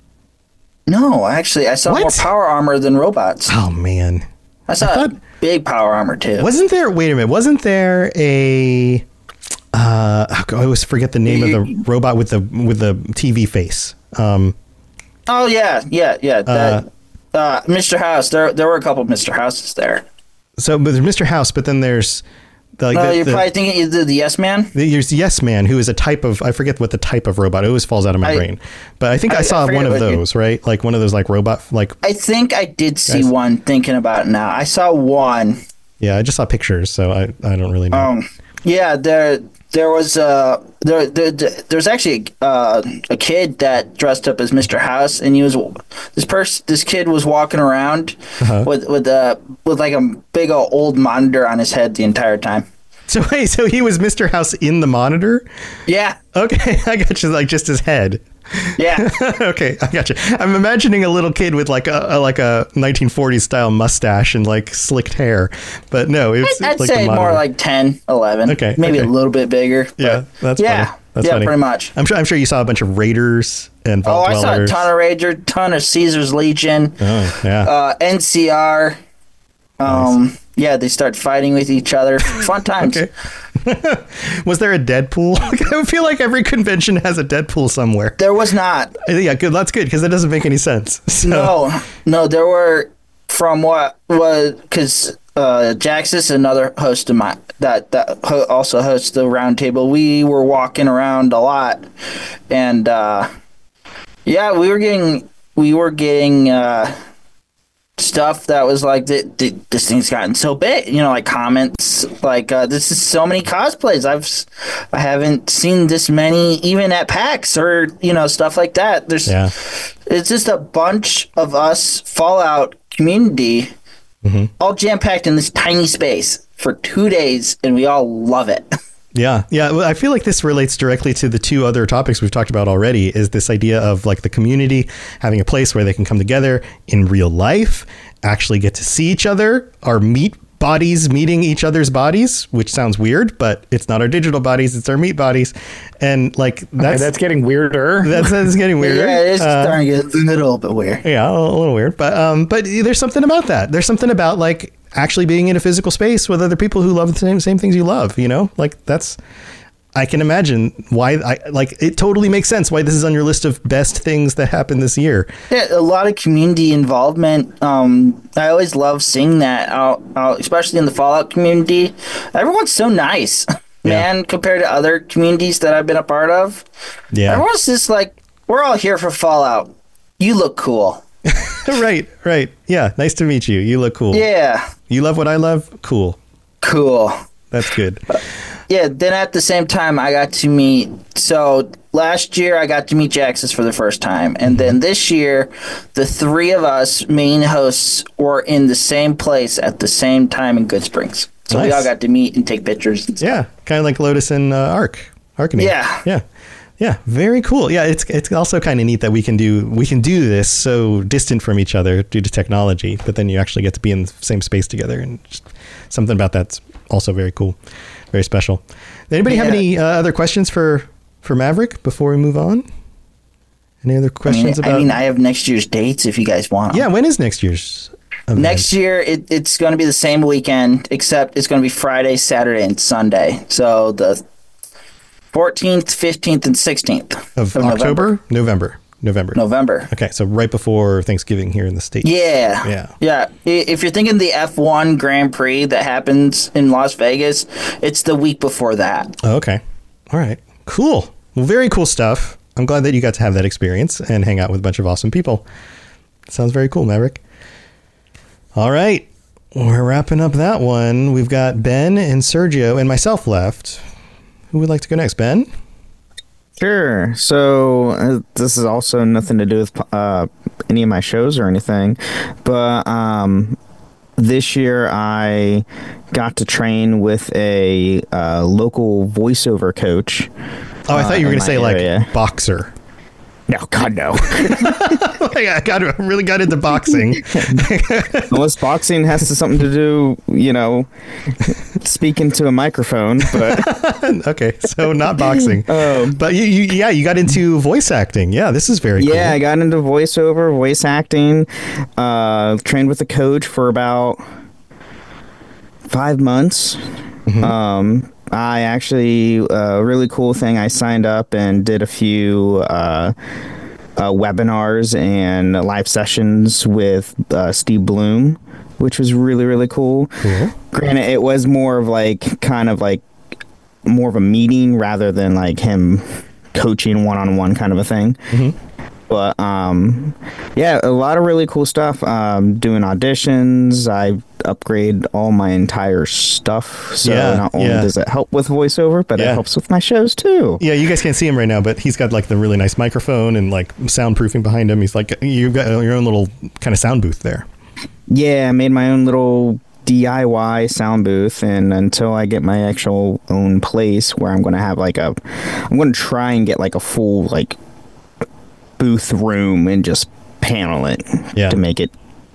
No, actually, I saw What? more power armor than robots. Oh man, I saw thought- big power armor too. wasn't there? Wait a minute, wasn't there a? Uh, I always forget the name of the robot with the with the T V face. Um, Oh yeah, yeah, yeah. That, uh, Mister House. There, there were a couple of Mister Houses there. so but there's Mister House, but then there's the, like No, the, you're the- probably thinking either the Yes Man. there's Yes Man, who is a type of, I forget what the type of robot. It always falls out of my I- brain, but I think I, I- I saw forget one of what you- those, right? Like one of those like robot like. I think I did see Guys. one. Thinking about it now, I saw one. Yeah, I just saw pictures, so I, I don't really know. Um, yeah, there there was uh there, there there's actually uh, a kid that dressed up as Mister House, and he was this person this kid was walking around Uh-huh. with with a with like a big old monitor on his head the entire time. So wait, so he was Mister House in the monitor? Yeah, Okay, I got you. Like just his head. yeah. Okay, I got you. I'm imagining a little kid with like a, a like a nineteen forties style mustache and like slicked hair, but no, it's I'd like say the more monitor. like ten, eleven. Okay, Maybe okay. a little bit bigger. Yeah, but- that's yeah, funny. That's yeah, funny. pretty much. I'm sure. I'm sure you saw a bunch of Raiders and Oh, Vault I saw a Dwellers. ton of Rager, ton of Caesar's Legion, Oh, yeah. uh, N C R. Um, yeah, they start fighting with each other. Fun times. Okay. Was there a Deadpool? I feel like every convention has a Deadpool somewhere. There was not. Yeah, good. That's good because that doesn't make any sense. So, No, no, there were from what was because uh, Jaxus, another host of mine that that ho- also hosts the roundtable. We were walking around a lot, and uh, yeah, we were getting we were getting uh, stuff that was like th- th- this thing's gotten so big. You know, like comments like uh, this is so many cosplays. I've s- I haven't seen this many even at PAX or you know stuff like that. There's Yeah. it's just a bunch of us Fallout community all jam packed in this tiny space for two days, and we all love it. Yeah, yeah. Well, I feel like this relates directly to the two other topics we've talked about already. Is this idea of like the community having a place where they can come together in real life, actually get to see each other, our meat bodies meeting each other's bodies, which sounds weird, but it's not our digital bodies; it's our meat bodies, and like Okay, that's that's getting weirder. that's, that's getting weirder. Yeah, it's Uh, starting to get a little bit weird. Yeah, a little weird, but um, but there's something about that. There's something about like actually being in a physical space with other people who love the same, same things you love, you know, like that's, I can imagine why I like it totally makes sense why this is on your list of best things that happened this year. Yeah, a lot of community involvement. Um, I always love seeing that out, out, especially in the Fallout community. Everyone's so nice, man, yeah. compared to other communities that I've been a part of. Yeah. Everyone's just like, we're all here for Fallout. You look cool. right, right. Yeah, nice to meet you. You look cool. Yeah. You love what I love? Cool. Cool. That's good. Uh, Yeah, then at the same time, I got to meet, so last year I got to meet Jaxus for the first time. And then this year, the three of us main hosts were in the same place at the same time in Goodsprings. So nice. We all got to meet and take pictures and stuff. Yeah, kind of like Lotus and uh, Ark. Arcanine. Yeah. Yeah. Yeah, very cool. Yeah, it's it's also kind of neat that we can do we can do this so distant from each other due to technology, but then you actually get to be in the same space together, and just something about that's also very cool, very special. Anybody yeah. have any uh, other questions for for Maverick before we move on? Any other questions I mean, about? I mean, I have next year's dates if you guys want them. Yeah, when is next year's event? Next year, it, it's going to be the same weekend, except it's going to be Friday, Saturday, and Sunday. So the fourteenth, fifteenth, and sixteenth of, of October, November. November. November. Okay, so right before Thanksgiving here in the States. Yeah. Yeah. Yeah. If you're thinking the F one Grand Prix that happens in Las Vegas, it's the week before that. Oh, okay. All right. Cool. Well, very cool stuff. I'm glad that you got to have that experience and hang out with a bunch of awesome people. Sounds very cool, Maverick. All right. We're wrapping up that one. We've got Ben and Sergio and myself left. Who would like to go next? Ben? Sure. So uh, this is also nothing to do with uh, any of my shows or anything, but um, this year I got to train with a uh, local voiceover coach. Oh, I thought you were uh, going to say area. like boxer. No, God, no. I got I really got into boxing. Unless boxing has to, something to do, you know, speaking to a microphone. But okay, so not boxing. Um, but you, you, yeah, you got into voice acting. Yeah, this is very yeah, cool. Yeah, I got into voiceover, voice acting. Uh, trained with a coach for about five months. Mm-hmm. Um. I actually, a uh, really cool thing, I signed up and did a few uh, uh, webinars and live sessions with uh, Steve Bloom, which was really, really cool. Cool. Granted, it was more of like, kind of like, more of a meeting rather than like him coaching one-on-one kind of a thing. Mm-hmm. But, um, yeah, a lot of really cool stuff. Um, doing auditions. I upgrade all my entire stuff. So yeah, not only yeah. does it help with voiceover, but yeah. it helps with my shows too. Yeah, you guys can't see him right now, but he's got like the really nice microphone and like soundproofing behind him. He's like, you've got your own little kind of sound booth there. Yeah, I made my own little D I Y sound booth, and until I get my actual own place where I'm going to have like a, I'm going to try and get like a full like booth room and just panel it yeah. to make it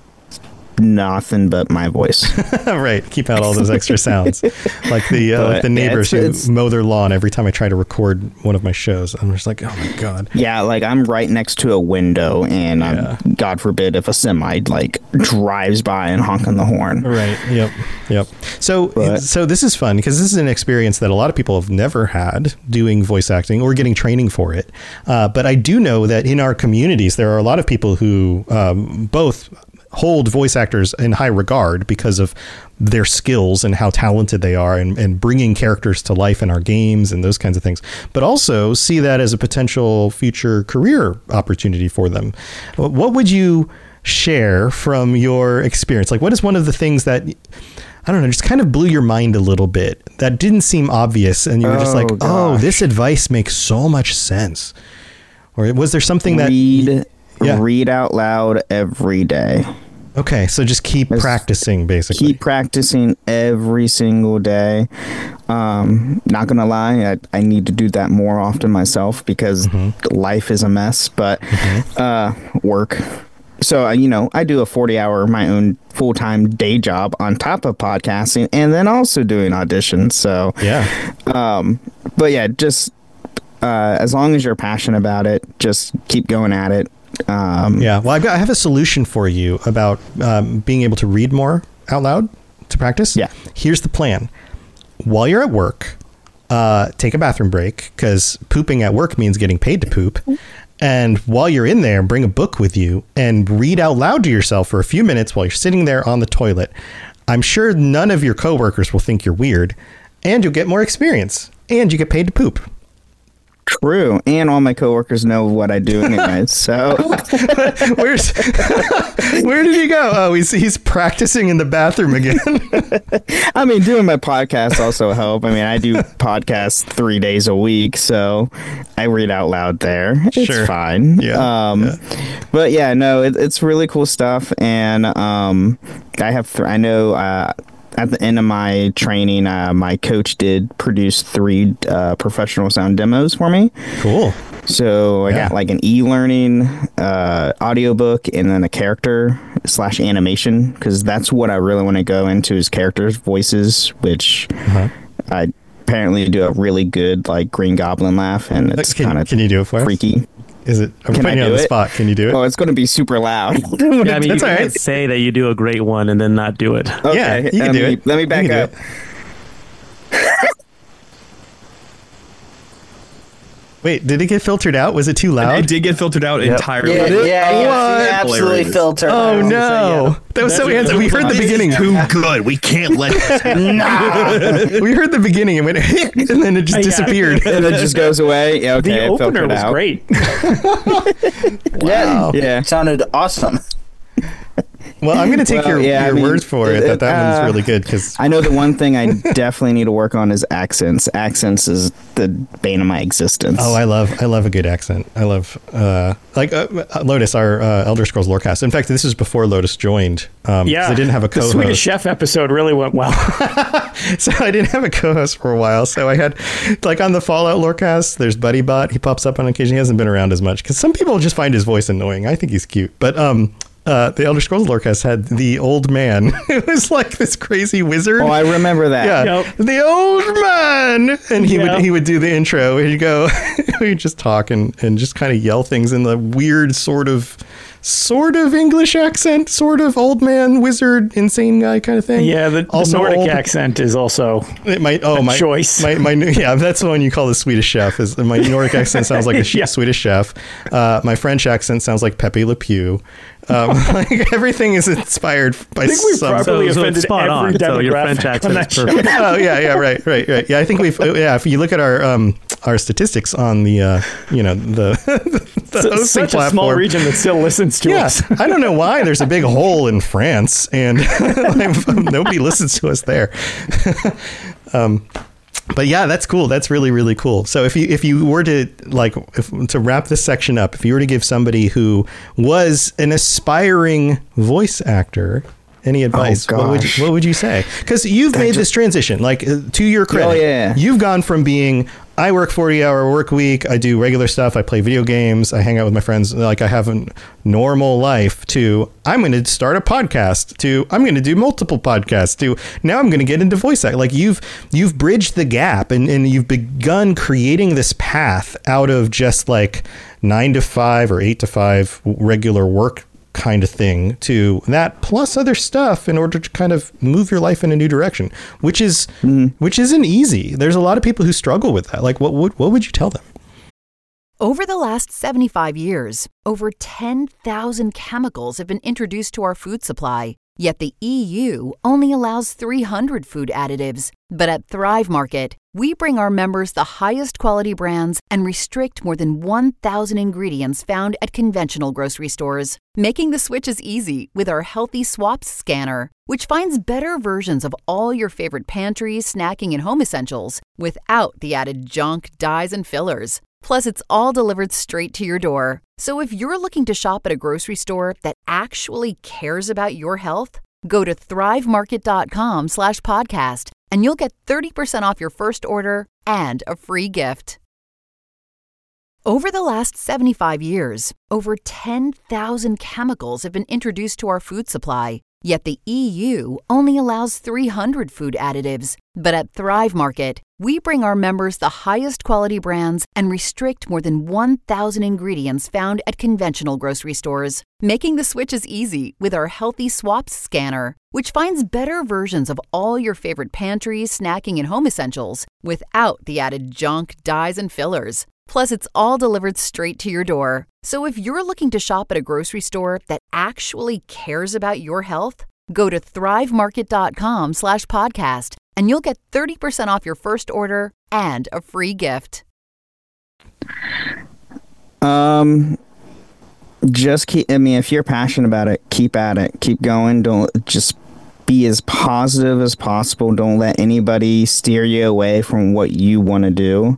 nothing but my voice. Right, keep out all those extra sounds like the uh, like the neighbors yeah, it's, it's, who mow their lawn every time I try to record one of my shows. I'm just like, oh my god. Yeah, like I'm right next to a window, and yeah. um, God forbid if a semi like drives by and honking the horn. Right. Yep. Yep. So but, so this is fun because this is an experience that a lot of people have never had doing voice acting or getting training for it. Uh, but I do know that in our communities there are a lot of people who um, both hold voice actors in high regard because of their skills and how talented they are and, and bringing characters to life in our games and those kinds of things, but also see that as a potential future career opportunity for them. What would you share from your experience? Like, what is one of the things that, I don't know, just kind of blew your mind a little bit that didn't seem obvious and you were just oh, like, gosh. oh, this advice makes so much sense? Or was there something read, that... Yeah. Read out loud every day. Okay, so just keep just practicing, basically. Keep practicing every single day. Um, not gonna lie, I, I need to do that more often myself because mm-hmm. life is a mess, but mm-hmm. uh, work. So, uh, you know, I do a forty-hour, my own full-time day job on top of podcasting and then also doing auditions. So, yeah. Um, but yeah, just uh, as long as you're passionate about it, just keep going at it. Um, yeah, well, I've got, I have a solution for you about um, being able to read more out loud. to practice? Yeah. Here's the plan. While you're at work, uh, take a bathroom break, because pooping at work means getting paid to poop. And while you're in there, bring a book with you and read out loud to yourself for a few minutes while you're sitting there on the toilet. I'm sure none of your coworkers will think you're weird, and you'll get more experience, and you get paid to poop. True, and all my coworkers know what I do anyway. So, where's where did he go? Oh, he's he's practicing in the bathroom again. I mean, doing my podcast also help. I mean, I do podcasts three days a week, so I read out loud there. It's Sure. fine. Yeah, Um, yeah. But yeah, no, it, it's really cool stuff, and um, I have th- I know. Uh, At the end of my training, uh, my coach did produce three uh, professional sound demos for me. Cool. So I Yeah. got like an e-learning uh, audiobook and then a character slash animation, because that's what I really want to go into is characters' voices, which Uh-huh. I apparently do a really good like Green Goblin laugh, and it's Can, kind of can you do it for us? freaky. Is it? I'm Can putting I you on do the it? spot. Can you do it? Oh, it's going to be super loud. Yeah, I mean, That's you all can't right. say that you do a great one and then not do it. Okay, Yeah, you can let do me, it. Let me You back can do up. it. Wait, did it get filtered out? Was it too loud? It did get filtered out entirely. Yeah, yeah, yeah, What? absolutely Hilarious. filtered. Oh out. no! That was so handsome. We heard the beginning. Too good. We can't let this We heard the beginning and went, and then it just Yeah. disappeared. And it just goes away. Yeah, okay, The it opener filtered was out. great. Yeah, Yeah. sounded awesome. Well, I'm going to take Well, your, yeah, your I mean, words for it, it- that that uh, one's really good, because I know the one thing I definitely need to work on is accents. Accents is the bane of my existence. oh, I love I love a good accent. I love uh, like uh, Lotus, our uh, Elder Scrolls Lorecast. In fact, this is before Lotus joined. Um, 'cause Yeah, I didn't have a The co-host. Swedish Chef episode really went well. So I didn't have a co-host for a while. So I had, like, on the Fallout Lorecast, there's BuddyBot. He pops up on occasion. He hasn't been around as much because some people just find his voice annoying. I think he's cute, but um, uh, the Elder Scrolls Lorecast had the old man. It was like this crazy wizard. Oh, I remember that. Yeah, Yep. the old man, and he Yeah. would he would do the intro. He'd go, he'd just talk and and just kind of yell things in the weird sort of sort of English accent, sort of old man, wizard, insane guy kind of thing. Yeah, the, the Also Nordic old- accent is also It might oh a my choice. My, my yeah, that's the one you call the Swedish chef. Is my Nordic accent sounds like a sh- Yeah. Swedish chef. Uh, my French accent sounds like Pepe Le Pew. Um, like everything is inspired by I think we've some. probably So- so offended it's spot every on. So your French demographic on accent that is show. perfect. Oh yeah, yeah, right, right, right. Yeah, I think we've yeah. If you look at our um our statistics on the uh you know the the It's hosting such a platform. small region that still listens to Yeah, us. I don't know why there's a big hole in France and like, nobody listens to us there. um, but yeah, that's cool. That's really really cool. So if you if you were to like if, to wrap this section up, if you were to give somebody who was an aspiring voice actor any advice, what would gosh. you, what would you say? Because you've made this transition. Like uh, to your credit, Oh, yeah. you've gone from being I work forty hour work week. I do regular stuff. I play video games. I hang out with my friends. Like I have a normal life to I'm going to start a podcast to I'm going to do multiple podcasts to now I'm going to get into voice act. Like you've, you've bridged the gap and, and you've begun creating this path out of just like nine to five or eight to five regular work kind of thing to that plus other stuff in order to kind of move your life in a new direction, which is Mm-hmm. which isn't easy. There's a lot of people who struggle with that. Like what would what would you tell them? Over the last seventy-five years, over ten thousand chemicals have been introduced to our food supply. Yet the E U only allows three hundred food additives. But at Thrive Market, we bring our members the highest quality brands and restrict more than one thousand ingredients found at conventional grocery stores, making the switch as easy with our Healthy Swaps scanner, which finds better versions of all your favorite pantry, snacking, and home essentials without the added junk, dyes, and fillers. Plus, it's all delivered straight to your door. So if you're looking to shop at a grocery store that actually cares about your health, go to thrivemarket.com slash podcast and you'll get thirty percent off your first order and a free gift. Over the last seventy-five years, over ten thousand chemicals have been introduced to our food supply. Yet the E U only allows three hundred food additives. But at Thrive Market, we bring our members the highest quality brands and restrict more than one thousand ingredients found at conventional grocery stores, making the switches easy with our Healthy Swaps scanner, which finds better versions of all your favorite pantry, snacking, and home essentials without the added junk, dyes, and fillers. Plus, it's all delivered straight to your door. So if you're looking to shop at a grocery store that actually cares about your health, go to thrivemarket.com slash podcast and you'll get thirty percent off your first order and a free gift. Um, just keep, I mean, if you're passionate about it, keep at it. Keep going. Don't just be as positive as possible. Don't let anybody steer you away from what you want to do.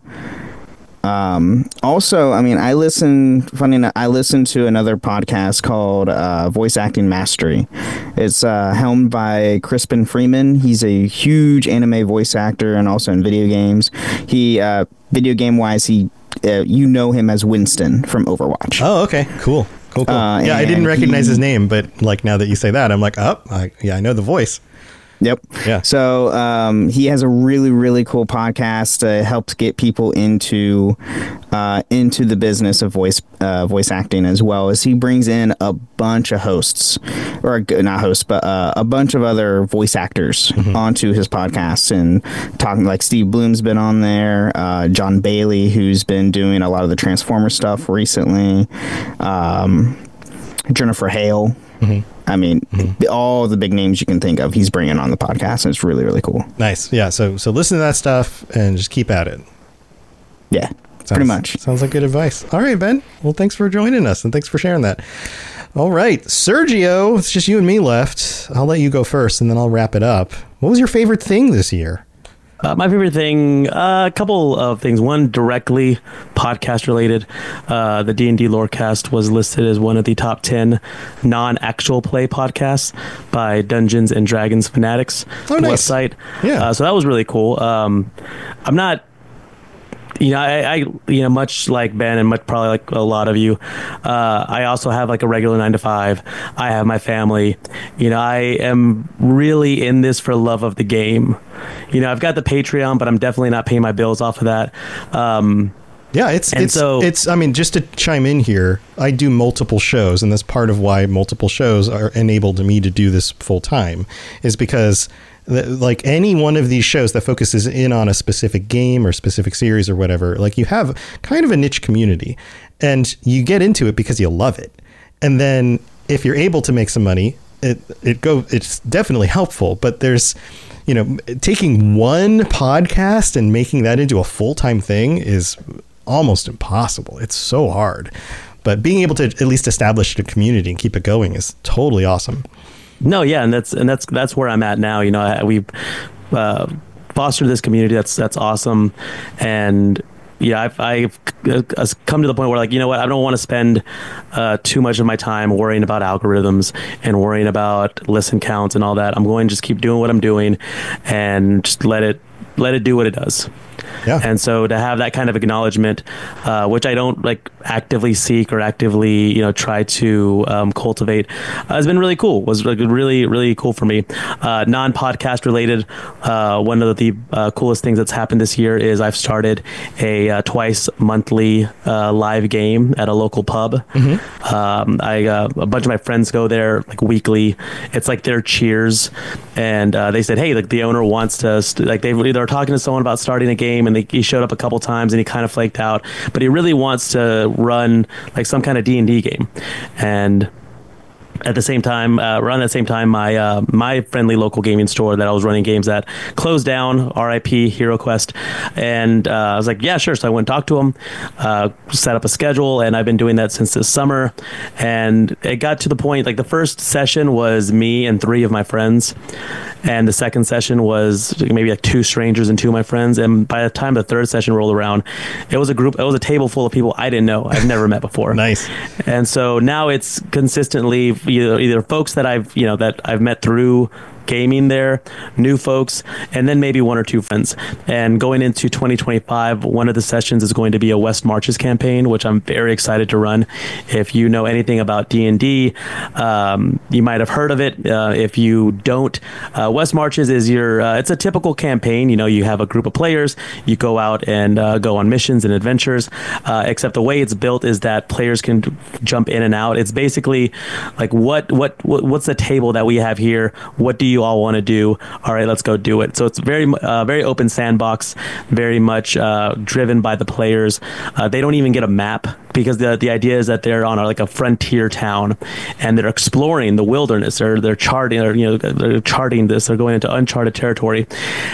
Um, also, I mean, I listen, funny enough, I listen to another podcast called, uh, Voice Acting Mastery. It's, uh, helmed by Crispin Freeman. He's a huge anime voice actor and also in video games. He, uh, video game wise, he, uh, you know him as Winston from Overwatch. Oh, okay. Cool. Cool, cool. Uh, yeah, I didn't recognize he, his name, but like now that you say that, I'm like, oh, I, yeah, I know the voice. Yep. Yeah. So um, he has a really, really cool podcast that helps get people into uh, into the business of voice uh, voice acting, as well as he brings in a bunch of hosts, or not hosts, but uh, a bunch of other voice actors mm-hmm. onto his podcast, and talking like Steve Bloom's been on there, uh, John Bailey, who's been doing a lot of the Transformer stuff recently, um, Jennifer Hale. Mm-hmm. I mean, mm-hmm. all the big names you can think of, he's bringing on the podcast, and it's really, really cool. Nice. Yeah. So, so listen to that stuff and just keep at it. Yeah, sounds, pretty much. Sounds like good advice. All right, Ben. Well, thanks for joining us, and thanks for sharing that. All right, Sergio, it's just you and me left. I'll let you go first, and then I'll wrap it up. What was your favorite thing this year? Uh, my favorite thing, uh, a couple of things. One directly podcast related. Uh, the D and D Lorecast was listed as one of the top ten non-actual play podcasts by Dungeons and Dragons Fanatics oh, nice. website. Yeah. Uh, so that was really cool. Um, I'm not. You know, I, I, you know, much like Ben and much probably like a lot of you, uh, I also have like a regular nine to five. I have my family. You know, I am really in this for love of the game. You know, I've got the Patreon, but I'm definitely not paying my bills off of that. Um, yeah, it's it's so, it's. I mean, just to chime in here, I do multiple shows, and that's part of why multiple shows are enabled me to do this full time, is because. Like any one of these shows that focuses in on a specific game or specific series or whatever, like you have kind of a niche community and you get into it because you love it. And then if you're able to make some money, it, it go, it's definitely helpful, but there's, you know, taking one podcast and making that into a full-time thing is almost impossible. It's so hard, but being able to at least establish a community and keep it going is totally awesome. No, yeah, and that's and that's that's where I'm at now. You know, we've uh, fostered this community. That's that's awesome, and yeah, I've, I've come to the point where, like, you know what, I don't want to spend uh, too much of my time worrying about algorithms and worrying about listen counts and all that. I'm going to just keep doing what I'm doing and just let it let it do what it does. Yeah. And so to have that kind of acknowledgement, uh, which I don't like actively seek or actively, you know, try to um, cultivate, uh, has been really cool. Was like really, really cool for me. Uh, non-podcast related. Uh, one of the uh, coolest things that's happened this year is I've started a uh, twice monthly uh, live game at a local pub. Mm-hmm. Um, I uh, a bunch of my friends go there like weekly. It's like their Cheers, and uh, they said, hey, like the owner wants to st- like they they were talking to someone about starting a game. And they, he showed up a couple times and he kind of flaked out, but he really wants to run like some kind of D and D game. And at the same time, uh, around that same time, my uh, my friendly local gaming store that I was running games at closed down. R I P HeroQuest, and uh, I was like, yeah, sure. So I went and talked to him, uh, set up a schedule, and I've been doing that since this summer. And it got to the point, like the first session was me and three of my friends, and the second session was maybe like two strangers and two of my friends. And by the time the third session rolled around, it was a group, it was a table full of people I didn't know, I've never met before. Nice. And so now it's consistently either, either folks that I've, you know, that I've met through gaming there, new folks, and then maybe one or two friends. And going into twenty twenty-five, one of the sessions is going to be a West Marches campaign, which I'm very excited to run. If you know anything about D and D, um, you might have heard of it. Uh, if you don't, uh, West Marches is your, uh, it's a typical campaign. You know, you have a group of players, you go out and uh, go on missions and adventures, uh, except the way it's built is that players can jump in and out. It's basically like, what, what, what what's the table that we have here? What do you all want to do? All right, let's go do it. So it's very, uh, very open sandbox, very much uh, driven by the players. Uh, they don't even get a map, because the the idea is that they're on a, like a frontier town, and they're exploring the wilderness. They're they're charting, or, you know, they're charting this. They're going into uncharted territory,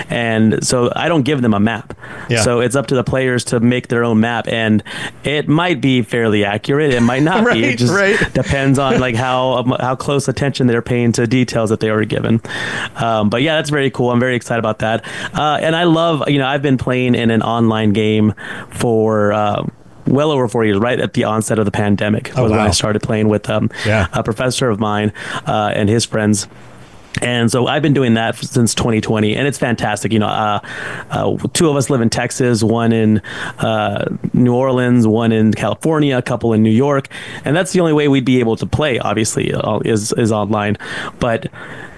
and so I don't give them a map. Yeah. So it's up to the players to make their own map, and it might be fairly accurate. It might not right, be. It just right. depends on like how how close attention they're paying to details that they were given. Um, but yeah, that's very cool. I'm very excited about that, uh, and I love. You know, I've been playing in an online game for. Uh, well over four years, right at the onset of the pandemic. Oh, was wow. when I started playing with um, Yeah. a professor of mine uh, and his friends. And so I've been doing that since twenty twenty, and it's fantastic. You know, uh, uh, two of us live in Texas, one in uh, New Orleans, one in California, a couple in New York, and that's the only way we'd be able to play. Obviously, uh, is is online. But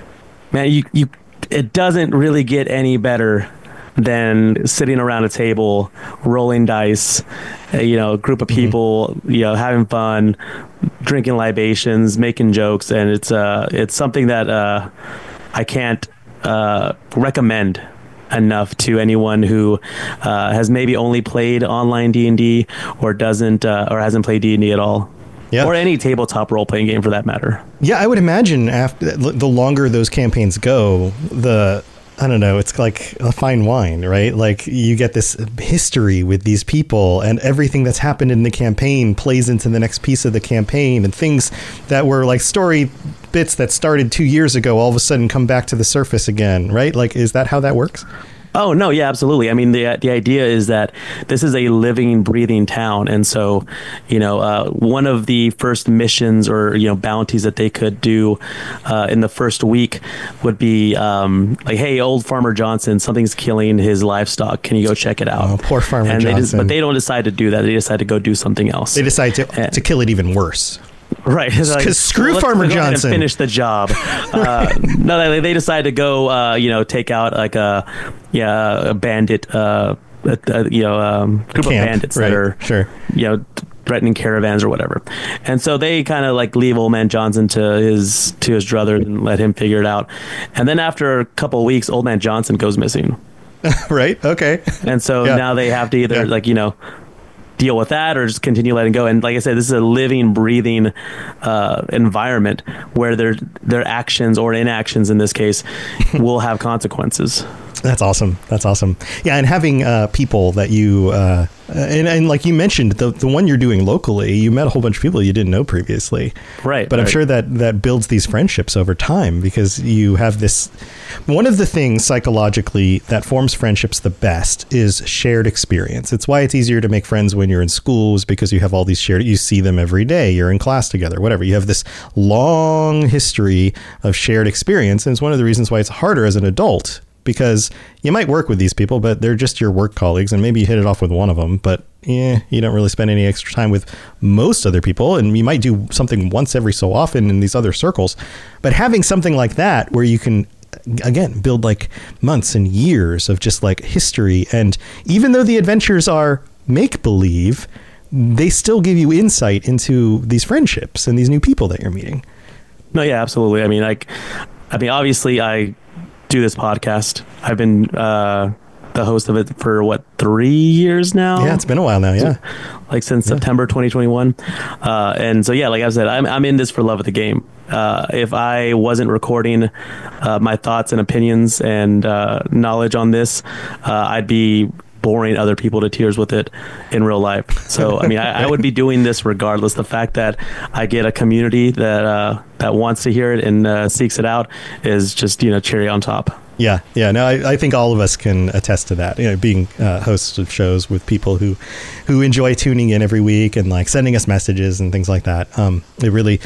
man, you you it doesn't really get any better than sitting around a table, rolling dice, uh, you know, a group of people, mm-hmm. you know, having fun, drinking libations, making jokes, and it's uh, it's something that uh, I can't uh, recommend enough to anyone who uh, has maybe only played online D and D or doesn't uh, or hasn't played D and D at all. Yeah. Or any tabletop role-playing game for that matter. Yeah, I would imagine after the longer those campaigns go, the I don't know, it's like a fine wine, right? Like you get this history with these people, and everything that's happened in the campaign plays into the next piece of the campaign, and things that were like story bits that started two years ago all of a sudden come back to the surface again, right? Like, is that how that works? Oh, no, yeah, absolutely. I mean, the the idea is that this is a living, breathing town. And so, you know, uh, one of the first missions or, you know, bounties that they could do uh, in the first week would be um, like, hey, old Farmer Johnson, something's killing his livestock. Can you go check it out? Oh, poor Farmer and Johnson. They just, but they don't decide to do that. They decide to go do something else. They decide to, and, to kill it even worse. Right, because like, screw let's Farmer go ahead Johnson. And finish the job. uh, no, they, they decide to go, uh, you know, take out like a, yeah, a bandit, uh, a, a, you know, um, group Camp, of bandits right, that are, sure, you know, threatening caravans or whatever. And so they kind of like leave Old Man Johnson to his to his druther and let him figure it out. And then after a couple of weeks, Old Man Johnson goes missing. Right. Okay. And so yeah. now they have to either yeah. like you know. deal with that or just continue letting go. And like I said, this is a living, breathing uh, environment where their their actions or inactions in this case will have consequences. That's awesome. That's awesome. Yeah, and having uh, people that you uh, and, and like you mentioned, the the one you're doing locally, you met a whole bunch of people you didn't know previously. Right. But right. I'm sure that that builds these friendships over time because you have this. One of the things psychologically that forms friendships the best is shared experience. It's why it's easier to make friends when you're in schools because you have all these shared. You see them every day. You're in class together. Whatever. You have this long history of shared experience, and it's one of the reasons why it's harder as an adult. Because you might work with these people, but they're just your work colleagues, and maybe you hit it off with one of them, but yeah, you don't really spend any extra time with most other people, and you might do something once every so often in these other circles. But having something like that where you can, again, build like months and years of just like history, and even though the adventures are make-believe, they still give you insight into these friendships and these new people that you're meeting. No, yeah, absolutely. I mean, like, I mean, obviously, I do this podcast. I've been uh, the host of it for what, three years now? Yeah, it's been a while now. Yeah, like since yeah. September twenty twenty-one. Uh, and so yeah, like I said, I'm I'm in this for love of the game. Uh, if I wasn't recording uh, my thoughts and opinions and uh, knowledge on this, uh, I'd be boring other people to tears with it in real life. So I mean, I, I would be doing this regardless. The fact that I get a community that uh, that wants to hear it and uh, seeks it out is just, you know, cherry on top. Yeah, yeah. No, I, I think all of us can attest to that. You know, being uh, hosts of shows with people who who enjoy tuning in every week and like sending us messages and things like that. Um, it really.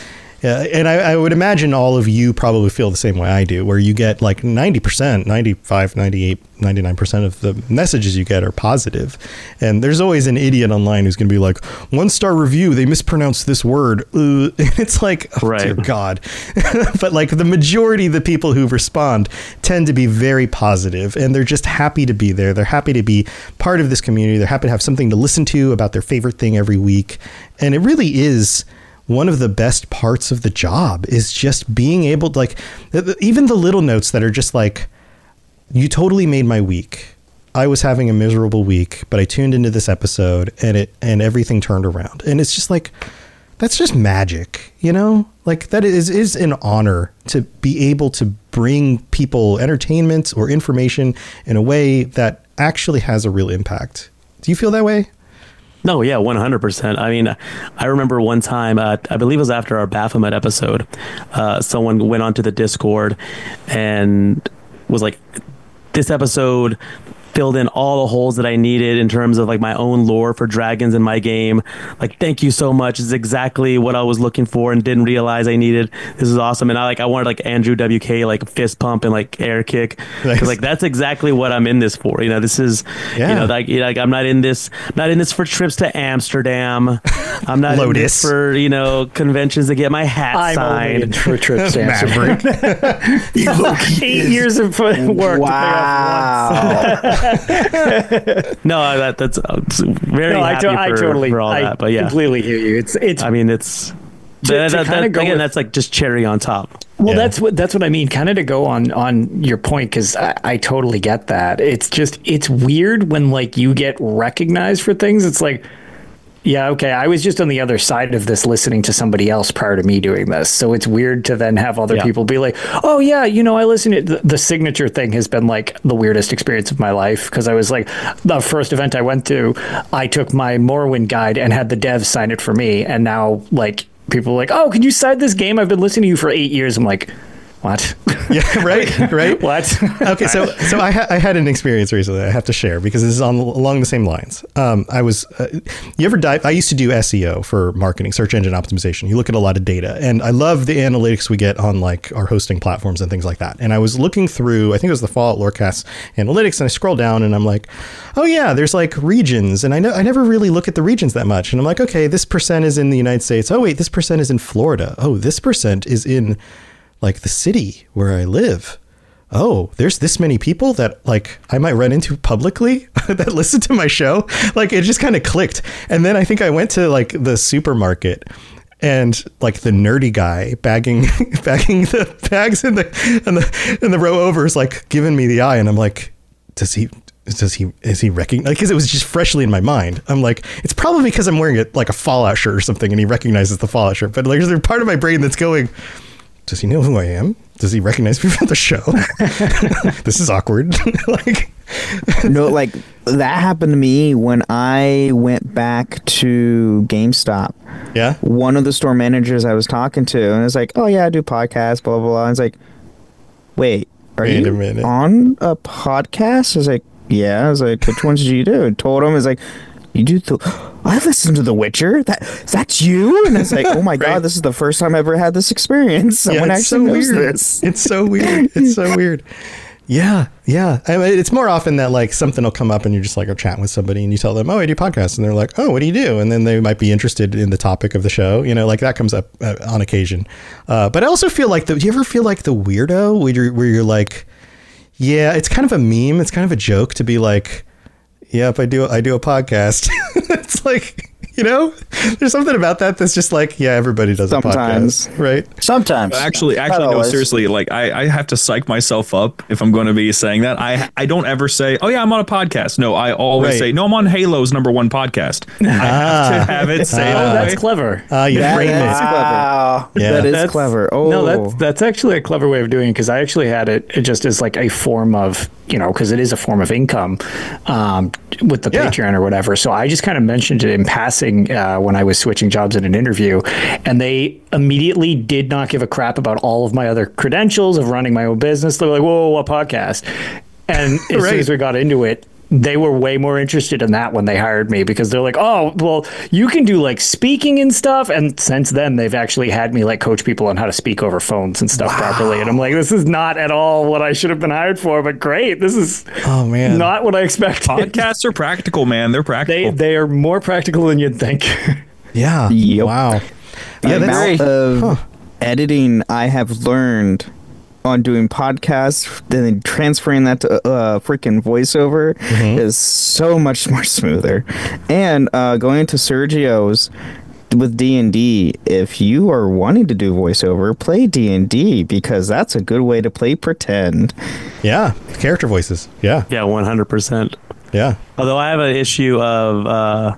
Yeah, and I, I would imagine all of you probably feel the same way I do, where you get like ninety percent, ninety-five, ninety-eight, ninety-nine percent of the messages you get are positive. And there's always an idiot online who's going to be like, one star review, they mispronounced this word. Uh, it's like, oh, right. dear God. But like the majority of the people who respond tend to be very positive, and they're just happy to be there. They're happy to be part of this community. They're happy to have something to listen to about their favorite thing every week. And it really is one of the best parts of the job, is just being able to, like, even the little notes that are just like, you totally made my week. I was having a miserable week, but I tuned into this episode and it, and everything turned around. And it's just like, that's just magic, you know, like that is, is an honor to be able to bring people entertainment or information in a way that actually has a real impact. Do you feel that way? No, yeah, one hundred percent. I mean, I remember one time, uh, I believe it was after our Baphomet episode, uh, someone went onto the Discord and was like, this episode filled in all the holes that I needed in terms of like my own lore for dragons in my game. Like, thank you so much. It's exactly what I was looking for and didn't realize I needed. This is awesome. And I like, I wanted like Andrew W K, like fist pump and like air kick. Nice. Cause like, that's exactly what I'm in this for. You know, this is, yeah. you know, like, like I'm not in this, not in this for trips to Amsterdam. I'm not in this for, you know, conventions to get my hat I'm signed. I'm for trips to Amsterdam. Eight years of work wow. to pay off once. no, that that's uh, very no, happy I, to, for, I totally, for all I that. But yeah, completely hear you. It's it's. I mean, it's to, that, to that, that, again. with, That's like just cherry on top. Well, yeah. that's what that's what I mean. Kind of to go on on your point, because I, I totally get that. It's just it's weird when like you get recognized for things. It's like, yeah, okay, I was just on the other side of this listening to somebody else prior to me doing this. So it's weird to then have other yeah. people be like, oh, yeah, you know, I listened to the, the signature thing has been like the weirdest experience of my life, because I was like, the first event I went to, I took my Morrowind guide and had the devs sign it for me. And now like people are like, oh, can you sign this game? I've been listening to you for eight years. I'm like, what? Yeah, right, right. What? Okay, so so I, ha- I had an experience recently I have to share, because this is on along the same lines. Um, I was, uh, you ever dive? I used to do S E O for marketing, search engine optimization. You look at a lot of data, and I love the analytics we get on like our hosting platforms and things like that. And I was looking through, I think it was the Fallout Lorecast analytics, and I scroll down, and I'm like, oh yeah, there's like regions, and I know I never really look at the regions that much. And I'm like, okay, this percent is in the United States. Oh wait, this percent is in Florida. Oh, this percent is in like the city where I live. Oh, there's this many people that like I might run into publicly that listen to my show. Like it just kind of clicked. And then I think I went to like the supermarket, and like the nerdy guy bagging bagging the bags in the in the in the row over is like giving me the eye, and I'm like, does he does he is he recognize? Because it was just freshly in my mind. I'm like, it's probably because I'm wearing it like a Fallout shirt or something, and he recognizes the Fallout shirt. But like there's a part of my brain that's going, does he know who I am? Does he recognize me from the show? This is awkward. Like, no, like that happened to me when I went back to GameStop. Yeah. One of the store managers I was talking to, and it's like, oh yeah, I do podcasts, blah, blah, blah. And it's like, wait, are wait you a minute. on a podcast? I was like, yeah. I was like, which ones did you do? And told him, it's like, you do the, I listened to The Witcher. That that's you? And it's like, oh my right. God, this is the first time I've ever had this experience. Someone yeah, it's actually so knows weird. this. It's so weird. It's so weird. Yeah, yeah. I mean, it's more often that like something will come up and you're just like, I'm chatting with somebody and you tell them, oh, I do podcasts. And they're like, oh, what do you do? And then they might be interested in the topic of the show. You know, like that comes up uh, on occasion. Uh, but I also feel like, the, do you ever feel like the weirdo where you're, where you're like, yeah, it's kind of a meme. It's kind of a joke to be like, yep, I do. I do a podcast. It's like, you know, there's something about that that's just like, yeah, everybody does Sometimes. a podcast, right? Sometimes. Actually, actually, no, seriously, like I, I have to psych myself up if I'm going to be saying that. I, I don't ever say, oh yeah, I'm on a podcast. No, I always right. say, no, I'm on Halo's number one podcast. I have to have it say, oh, that that's way. clever. Uh, you That frame is it. clever. Yeah. That is That's- clever. Oh, No, that's that's actually a clever way of doing it, because I actually had it, it just as like a form of, you know, because it is a form of income um, with the Yeah. Patreon or whatever. So I just kind of mentioned it in passing uh, when I was switching jobs in an interview, and they immediately did not give a crap about all of my other credentials of running my own business. They were like, whoa, whoa, whoa, a podcast. And as Right. soon as we got into it, they were way more interested in that when they hired me, because they're like, oh, well, you can do like speaking and stuff. And since then, they've actually had me like coach people on how to speak over phones and stuff wow. properly. And I'm like, this is not at all what I should have been hired for, but great. This is oh man, not what I expected. Podcasts are practical, man. They're practical. They, they are more practical than you'd think. Yeah. Yep. Wow. The Yeah, amount that's of huh. editing I have learned on doing podcasts, then transferring that to uh, freaking voiceover mm-hmm. is so much more smoother. And uh, going to Sergio's with D and D, if you are wanting to do voiceover, play D and D, because that's a good way to play pretend. Yeah, character voices. Yeah. Yeah, one hundred percent. Yeah. Although I have an issue of uh,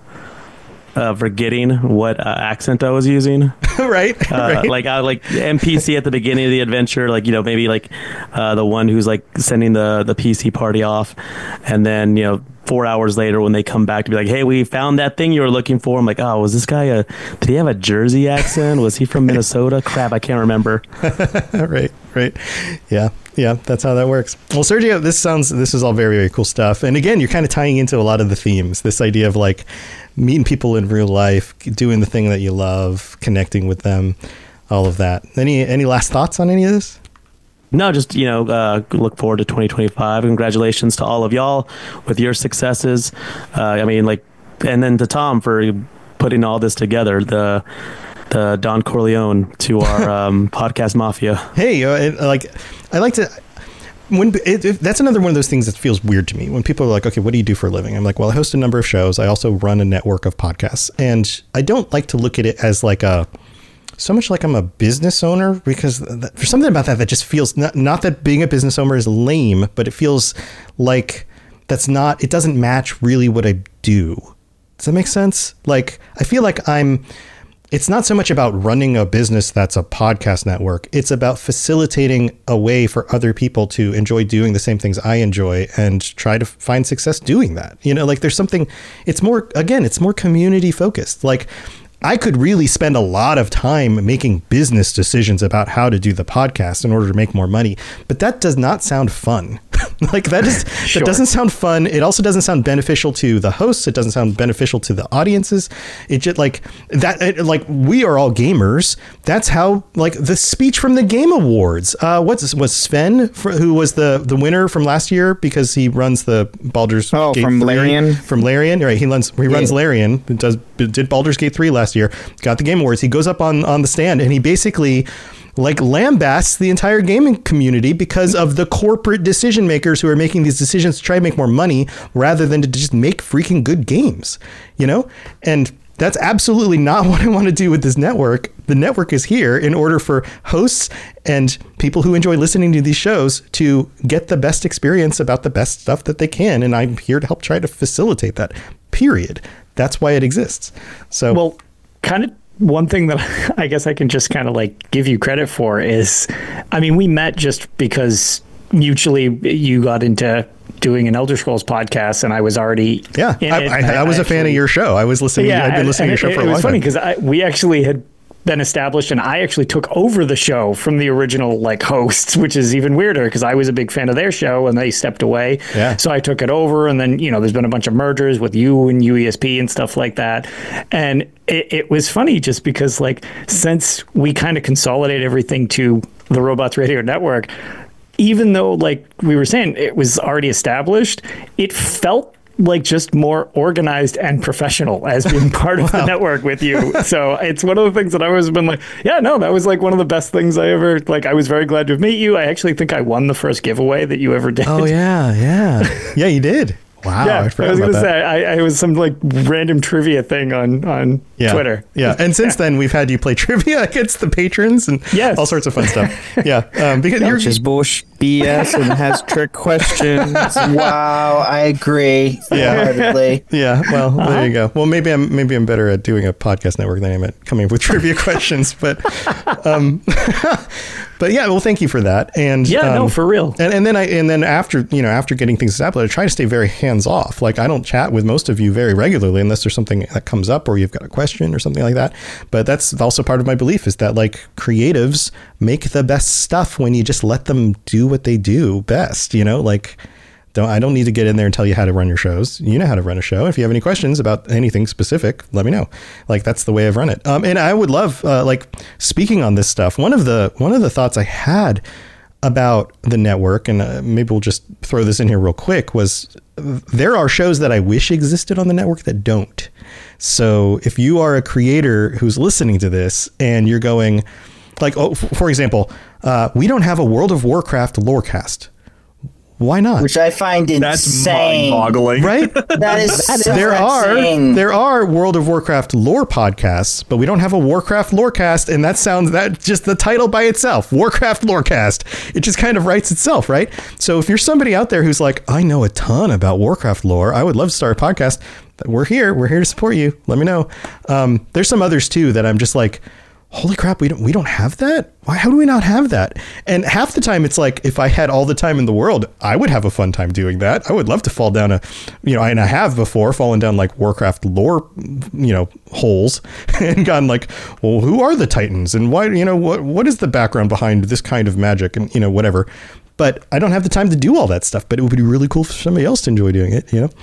uh, forgetting what uh, accent I was using. right. Uh, right. Like I like N P C at the beginning of the adventure, like, you know, maybe like uh, the one who's like sending the, the P C party off. And then, you know, four hours later when they come back to be like, hey, we found that thing you were looking for. I'm like, oh, was this guy a, did he have a Jersey accent? Was he from Minnesota? Crap, I can't remember. right. Right. Yeah. Yeah. That's how that works. Well, Sergio, this sounds, this is all very, very cool stuff. And again, you're kind of tying into a lot of the themes, this idea of like meeting people in real life, doing the thing that you love, connecting with them, all of that. Any, any last thoughts on any of this? No, just, you know, uh, look forward to twenty twenty-five. Congratulations to all of y'all with your successes. Uh, I mean, like, and then to Tom for putting all this together, the the Don Corleone to our um, podcast mafia. Hey, uh, it, like, I like to, when it, it, that's another one of those things that feels weird to me when people are like, okay, what do you do for a living? I'm like, well, I host a number of shows. I also run a network of podcasts, and I don't like to look at it as like a, so much like I'm a business owner, because th- there's something about that that just feels not, not that being a business owner is lame, but it feels like that's not, it doesn't match really what I do. Does that make sense? Like, I feel like I'm, it's not so much about running a business that's a podcast network. It's about facilitating a way for other people to enjoy doing the same things I enjoy and try to find success doing that. You know, like there's something, it's more, again, it's more community focused. Like, I could really spend a lot of time making business decisions about how to do the podcast in order to make more money, but that does not sound fun. Like that is, sure. That doesn't sound fun. It also doesn't sound beneficial to the hosts. It doesn't sound beneficial to the audiences. It just like that, it, like we are all gamers. That's how, like the speech from the Game Awards, uh, what's was Sven, for, who was the, the winner from last year because he runs the Baldur's oh, Gate from three, Larian, from Larian. Right. He runs, he runs yeah. Larian, does, did Baldur's Gate three last year, got the Game Awards. He goes up on, on the stand and he basically like lambasts the entire gaming community because of the corporate decision makers who are making these decisions to try and make more money rather than to just make freaking good games, you know? And that's absolutely not what I want to do with this network. The network is here in order for hosts and people who enjoy listening to these shows to get the best experience about the best stuff that they can. And I'm here to help try to facilitate that, period. That's why it exists. So, well, kind of one thing that I guess I can just kind of like give you credit for is, I mean, we met just because mutually you got into doing an Elder Scrolls podcast and I was already yeah in I, it. I, I, I was actually, a fan of your show. I was listening. Yeah, I'd been and, listening and to your show it, for a it long was funny time. because we actually had been established and I actually took over the show from the original like hosts, which is even weirder because I was a big fan of their show and they stepped away. Yeah. So I took it over, and then, you know, there's been a bunch of mergers with you and U E S P and stuff like that. And it, it was funny just because like since we kind of consolidate everything to the Robots Radio Network, even though like we were saying it was already established, it felt like just more organized and professional as being part of wow. the network with you. So it's one of the things that I always been like, yeah, no, that was like one of the best things I ever, like, I was very glad to meet you. I actually think I won the first giveaway that you ever did. Oh yeah. Yeah. Yeah, you did. Wow. Yeah, I, I was going to say, I, I was some like random trivia thing on, on yeah, Twitter. Yeah. And since yeah. then we've had you play trivia against the patrons and yes. all sorts of fun stuff. Yeah. Um, because Which you're just bullshit B S and has trick questions. Wow. I agree. Yeah. Yeah. Well, uh-huh. there you go. Well, maybe I'm, maybe I'm better at doing a podcast network than I am at coming up with trivia questions, but, um, but yeah, well, thank you for that. And yeah, um, no, for real. And, and then I, and then after, you know, after getting things established, I try to stay very hands off. Like I don't chat with most of you very regularly unless there's something that comes up or you've got a question or something like that. But that's also part of my belief is that like creatives make the best stuff when you just let them do what they do best, you know, like Don't I don't need to get in there and tell you how to run your shows. You know how to run a show. If you have any questions about anything specific, let me know. Like, that's the way I've run it. Um, and I would love, uh, like, speaking on this stuff, one of the one of the thoughts I had about the network, and uh, maybe we'll just throw this in here real quick, was there are shows that I wish existed on the network that don't. So if you are a creator who's listening to this and you're going, like, oh, for example, uh, we don't have a World of Warcraft lorecast. Why not? Which I find insane. That's mind-boggling, right? That is so there insane. are there are World of Warcraft lore podcasts, but we don't have a Warcraft lorecast, and that sounds that just the title by itself, Warcraft lorecast. It just kind of writes itself, right? So if you're somebody out there who's like, I know a ton about Warcraft lore, I would love to start a podcast. We're here. We're here to support you. Let me know. Um, there's some others too that I'm just like, holy crap, we don't we don't have that? Why? How do we not have that? And half the time it's like, if I had all the time in the world, I would have a fun time doing that. I would love to fall down a, you know, and I have before fallen down like Warcraft lore, you know, holes and gone like, well, who are the Titans and why, you know, what what is the background behind this kind of magic and, you know, whatever. But I don't have the time to do all that stuff, but it would be really cool for somebody else to enjoy doing it, you know?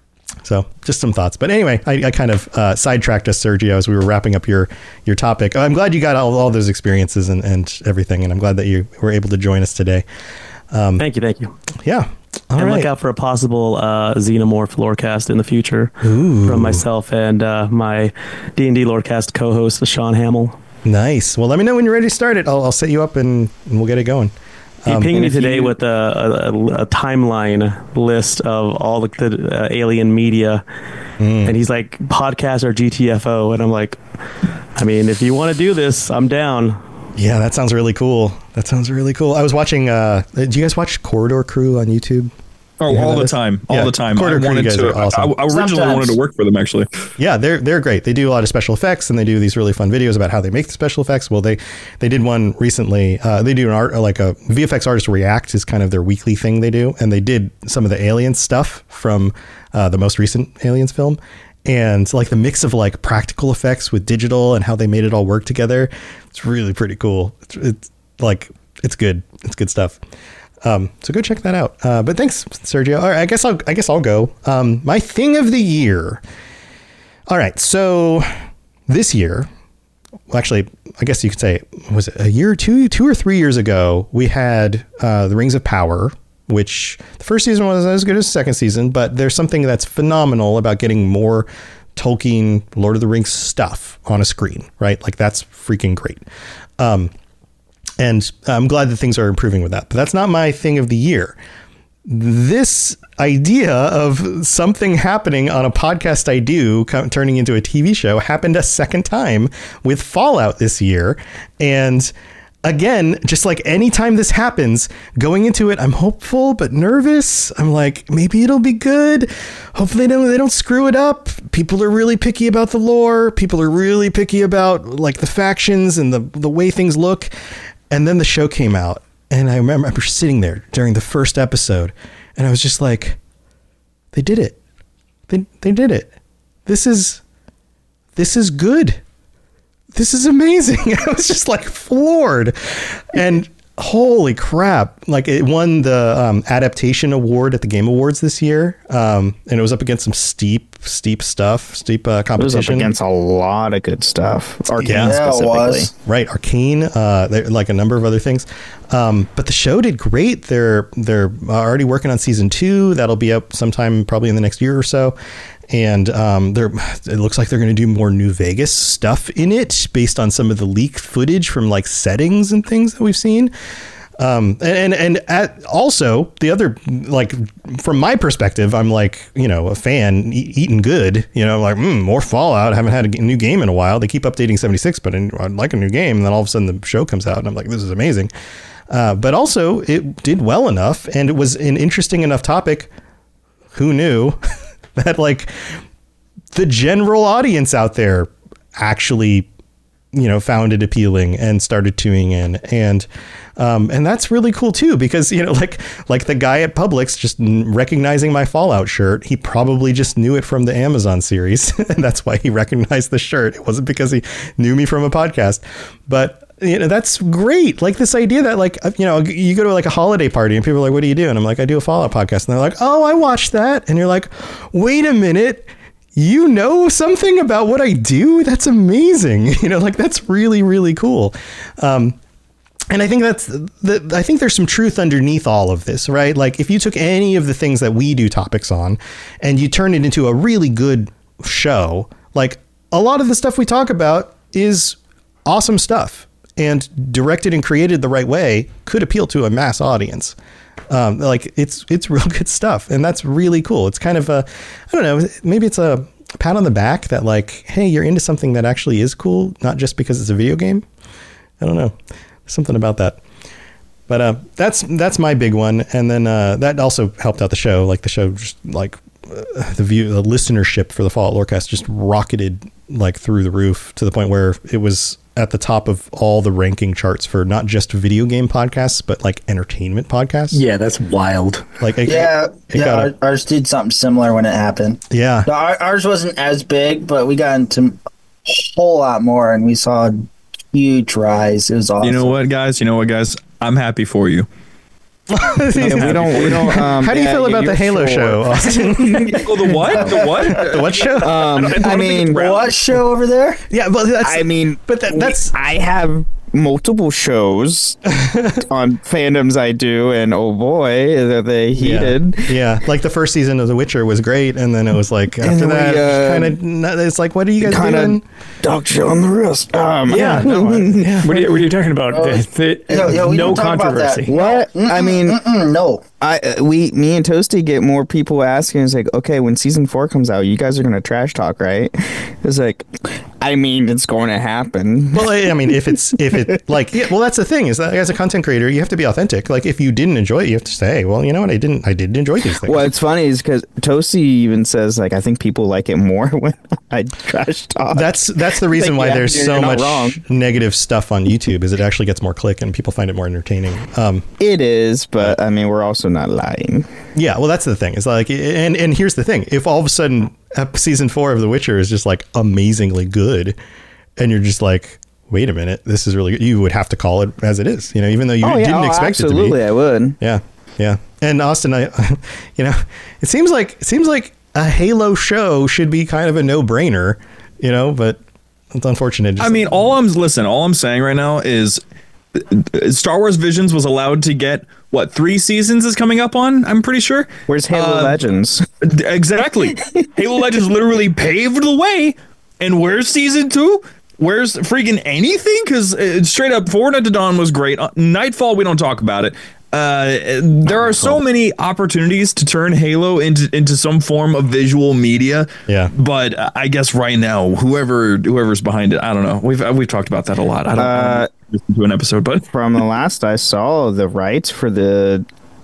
So just some thoughts. But anyway, I, I kind of uh, sidetracked us, Sergio, as we were wrapping up your your topic. I'm glad you got all, all those experiences and, and everything. And I'm glad that you were able to join us today. Um, thank you. Thank you. Yeah. All and right. look out for a possible uh, Xenomorph Lorecast in the future. Ooh. From myself and uh, my D and D Lorecast co-host, Sean Hamill. Nice. Well, let me know when you're ready to start it. I'll, I'll set you up and, and we'll get it going. He Um, pinged me if today you- with a, a, a timeline list of all the, the uh, alien media, Mm. and he's like, podcasts are G T F O, and I'm like, I mean, if you want to do this, I'm down. Yeah, that sounds really cool. That sounds really cool. I was watching, uh, do you guys watch Corridor Crew on YouTube? Oh, You know all that the is? time, all Yeah, the time. I Corridor Crew wanted guys to. are awesome. I, I originally Sometimes. wanted to work for them, actually. Yeah, they're they're great. They do a lot of special effects, and they do these really fun videos about how they make the special effects. Well, they they did one recently. Uh, they do an art like a V F X artist react is kind of their weekly thing they do, and they did some of the Aliens stuff from uh, the most recent Aliens film, and like the mix of like practical effects with digital and how they made it all work together. It's really pretty cool. It's, it's like it's good. It's good stuff. Um, so go check that out. Uh, but thanks, Sergio. All right, I guess I'll, I guess I'll go. Um, my thing of the year. All right. So this year, well, actually, I guess you could say, was it a year or two, two or three years ago, we had, uh, the Rings of Power, which the first season was as good as the second season, but there's something that's phenomenal about getting more Tolkien, Lord of the Rings stuff on a screen, right? Like that's freaking great. Um, And I'm glad that things are improving with that. But that's not my thing of the year. This idea of something happening on a podcast I do co- turning into a T V show happened a second time with Fallout this year. And again, just like anytime this happens, going into it, I'm hopeful but nervous. I'm like, maybe it'll be good. Hopefully they don't, they don't screw it up. People are really picky about the lore. People are really picky about like the factions and the, the way things look. And then the show came out, and I remember, I remember sitting there during the first episode, and I was just like, they did it. They they did it. This is this is good. This is amazing. I was just like floored. And holy crap. Like it won the um, adaptation award at the Game Awards this year. Um, and it was up against some steep, steep stuff, steep uh, It was competition. up against a lot of good stuff. Arcane Yeah. Yeah, it specifically. was. Right, Arcane, uh, there- like a number of other things, um, but the show did great. They're they're already working on season two. That'll be up sometime probably in the next year or so, and um, they're it looks like they're going to do more New Vegas stuff in it based on some of the leaked footage from like settings and things that we've seen. Um, and, and, and at also the other, like from my perspective, I'm like, you know, a fan e- eating good, you know, like mm, more Fallout. I haven't had a g- new game in a while. They keep updating seventy-six, but I- I'd like a new game. And then all of a sudden the show comes out and I'm like, this is amazing. Uh, but also it did well enough and it was an interesting enough topic. Who knew that like the general audience out there actually, you know, found it appealing and started tuning in. And, um, and that's really cool too, because, you know, like, like the guy at Publix just recognizing my Fallout shirt, he probably just knew it from the Amazon series. And that's why he recognized the shirt. It wasn't because he knew me from a podcast, but you know, that's great. Like this idea that like, you know, you go to like a holiday party and people are like, what do you do? And I'm like, I do a Fallout podcast. And they're like, oh, I watched that. And you're like, wait a minute. You know something about what I do? That's amazing. You know, like that's really, really cool. Um, and I think that's the, I think there's some truth underneath all of this, right? Like if you took any of the things that we do topics on and you turned it into a really good show, like a lot of the stuff we talk about is awesome stuff and directed and created the right way could appeal to a mass audience. Um, like it's, it's real good stuff. And that's really cool. It's kind of a, I don't know, maybe it's a pat on the back that like, hey, you're into something that actually is cool, not just because it's a video game. I don't know. Something about that. But uh, that's, that's my big one. And then uh, that also helped out the show. Like the show, just like uh, the view, the listenership for the Fallout Lorecast just rocketed like through the roof to the point where it was at the top of all the ranking charts for not just video game podcasts, but like entertainment podcasts. Yeah, that's wild. Like, it, yeah, it yeah. got Our, a, ours did something similar when it happened. Yeah, no, our, ours wasn't as big, but we got into a whole lot more, and we saw a huge rise. It was awesome. You know what, guys? You know what, guys? I'm happy for you. Yeah, we don't. We don't. Um, How do you yeah, feel about the Halo sure. show, Austin? Oh, the what? The what? The what show? Um, I, don't, I, I mean, what show over there? Yeah, but that's. I mean, but that, that's. we, I have multiple shows on fandoms I do, and oh boy, are they heated. Yeah. yeah, like the first season of The Witcher was great, and then it was like after we, that, uh, kind of. It's like, what are you guys kinda doing? Dog shit on the wrist. Um, Yeah, no, yeah. What are you, what are you talking about? Oh, The- the- yo, yo, we no don't talk about that. controversy. What? I mean, Mm-mm, no. I uh, we me and Toasty get more people asking. It's like, okay, when season four comes out, you guys are gonna trash talk, right? It's like, I mean, it's going to happen. Well, I I mean, if it's if it like, yeah, well, that's the thing is that as a content creator, you have to be authentic. Like, if you didn't enjoy it, you have to say, well, you know what, I didn't, I didn't enjoy these things. Well, it's funny is because Toasty even says like, I think people like it more when I trash talk. That's that's the reason Like, why yeah, there's you're so not much wrong. negative stuff on YouTube. Is it actually gets more click and people find it more entertaining. Um, It is, but I mean, we're also not lying. yeah, well, that's the thing. It's like, and and here's the thing: if all of a sudden ep- season four of The Witcher is just like amazingly good, and you're just like, wait a minute, this is really good, you would have to call it as it is, you know, even though you oh, yeah, didn't oh, expect absolutely, it to be. I would. Yeah, yeah. And Austin, I, you know, it seems like it seems like a Halo show should be kind of a no-brainer, you know, but it's unfortunate. Just I mean, all I'm listen. All I'm saying right now is Star Wars Visions was allowed to get what three seasons is coming up on. I'm pretty sure. Where's Halo Uh, Legends? Exactly. Halo Legends literally paved the way. And where's season two? Where's freaking anything? Because uh, straight up, Forward Unto Dawn was great. Uh, Nightfall, we don't talk about it. Uh, there are so many opportunities to turn Halo into into some form of visual media. Yeah. But uh, I guess right now, whoever whoever's behind it, I don't know. We've uh, we've talked about that a lot. I don't, I Uh, don't listen to an episode, but From the last I saw, the rights for the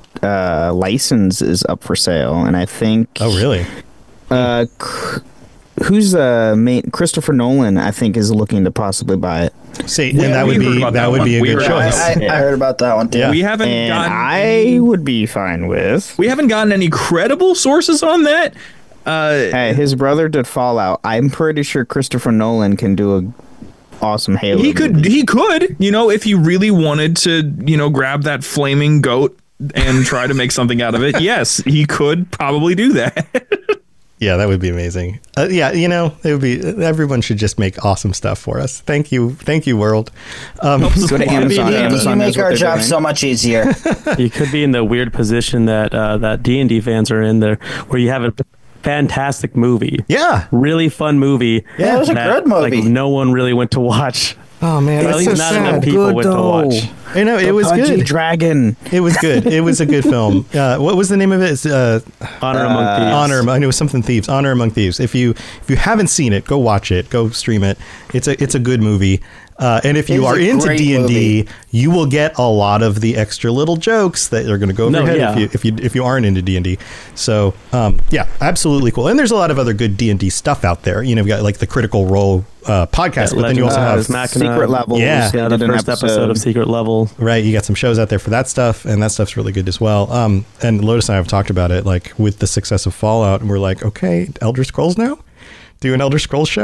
uh, license is up for sale, and I think. oh, really? Uh, c- who's the main? Christopher Nolan, I think, is looking to possibly buy it. See, Yeah, and that we would heard be about that that would one. be a We good heard about choice. I, I, I heard about that one too. Yeah. we haven't And gotten I would be fine with. we haven't gotten any credible sources on that. Uh, Hey, his brother did Fallout. I'm pretty sure Christopher Nolan can do a awesome Halo. he could movie. he could you know if he really wanted to you know grab that flaming goat and try to make something out of it. Yes, he could probably do that. Yeah, that would be amazing. Uh, yeah, you know, it would be. Everyone should just make awesome stuff for us. Thank you, thank you, world. Um, Go to Amazon. You, you Amazon knows make what our they're job doing. so much easier. You could be in the weird position that uh, that D and D fans are in there, where you have a fantastic movie, yeah. really fun movie. Yeah, it was a that, good movie. Like, no one really went to watch. Oh man, At that's least so not sad. enough people Good went to though. watch. I know it was Pudgy good. Dragon. It was good. It was a good film. Uh, what was the name of it? It's, uh, Honor Among Thieves. Honor. I knew it was something Thieves. Honor Among Thieves. If you if you haven't seen it, go watch it. Go stream it. It's a it's a good movie. Uh, and if It you is are a into great D and D, movie. you will get a lot of the extra little jokes that are going to go over No, your head yeah. if you if you if you aren't into D and D. So um, yeah, absolutely cool. And there's a lot of other good D and D stuff out there. You know, you've got like the Critical Role uh, podcast, Yeah, but then you also Legend have of Machina. Secret Level. Yeah. Yeah, the first episode of Secret Level. right. You got some shows out there for that stuff, and that stuff's really good as well. Um, and Lotus and I have talked about it, like with the success of Fallout, and we're like, okay, Elder Scrolls now, do an Elder Scrolls show.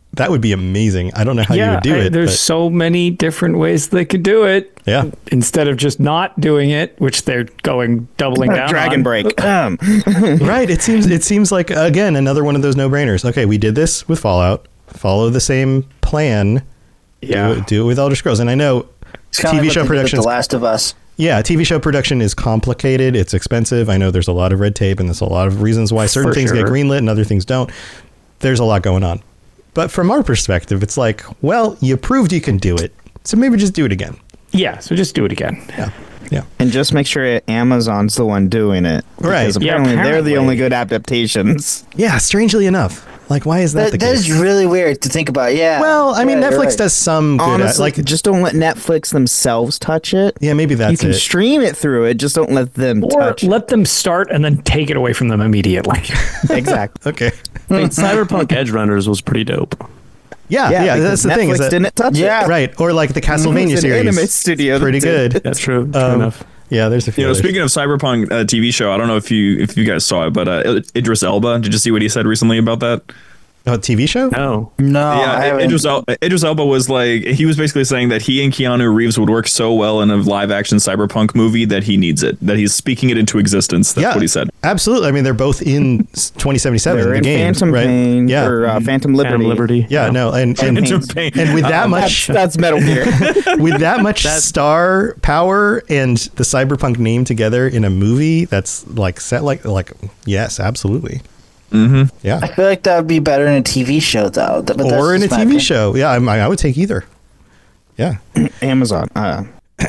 That would be amazing. I don't know how yeah, you would do I- it. There's but- so many different ways they could do it. Yeah. Instead of just not doing it, which they're going doubling down Dragon on. Break. Um, Right. It seems it seems like again another one of those no-brainers. Okay, we did this with Fallout. Follow the same plan. Yeah. Do it, do it with Elder Scrolls. And I know It's kind T V of show like what they did with productions. The Last of Us. Yeah, T V show production is complicated. It's expensive. I know there's a lot of red tape, and there's a lot of reasons why certain For things get sure. greenlit and other things don't. There's a lot going on. But from our perspective, it's like, well, you proved you can do it, so maybe just do it again. Yeah, so just do it again. Yeah, yeah. and just make sure Amazon's the one doing it. Right. Because Yeah, apparently they're the apparently. only good adaptations. Yeah, strangely enough. Like, why is that, That, the that case? is really weird to think about. Yeah. well, I mean, Yeah, you're Netflix right. does some good, Honestly, like, like just don't let Netflix themselves touch it. yeah, maybe You that's can it. stream it through it, just don't let them Or touch let them start and then take it away from them immediately. it. Exactly. Okay. I mean, Cyberpunk Edge Runners was pretty dope. Yeah, yeah, that's because the Netflix thing. Is that, didn't touch Yeah. it. right, or like the Castlevania It's an series. anime studio that Pretty did good. That's true. True Um, enough. Yeah, there's a few. You know, others. speaking of Cyberpunk uh, T V show, I don't know if you if you guys saw it, but uh, Idris Elba. Did you see what he said recently about that? Oh, T V show? No. No, I yeah, haven't. Idris, El- Idris Elba was like he was basically saying that he and Keanu Reeves would work so well in a live action Cyberpunk movie that he needs it. That he's speaking it into existence. That's yeah, what he said. Absolutely. I mean, they're both in twenty seventy-seven. They're the in game, Phantom right? Pain Yeah. or uh, Phantom Liberty. Phantom Liberty. Yeah, no, and and, Phantom Pain. and with that much That's, that's Metal Gear. with that much star power and the Cyberpunk name together in a movie that's like set like like yes, absolutely. Mm-hmm. Yeah, I feel like that would be better in a T V show, though. But that's or in a just my T V opinion. show. Yeah, I, I would take either. Yeah. Amazon. Uh,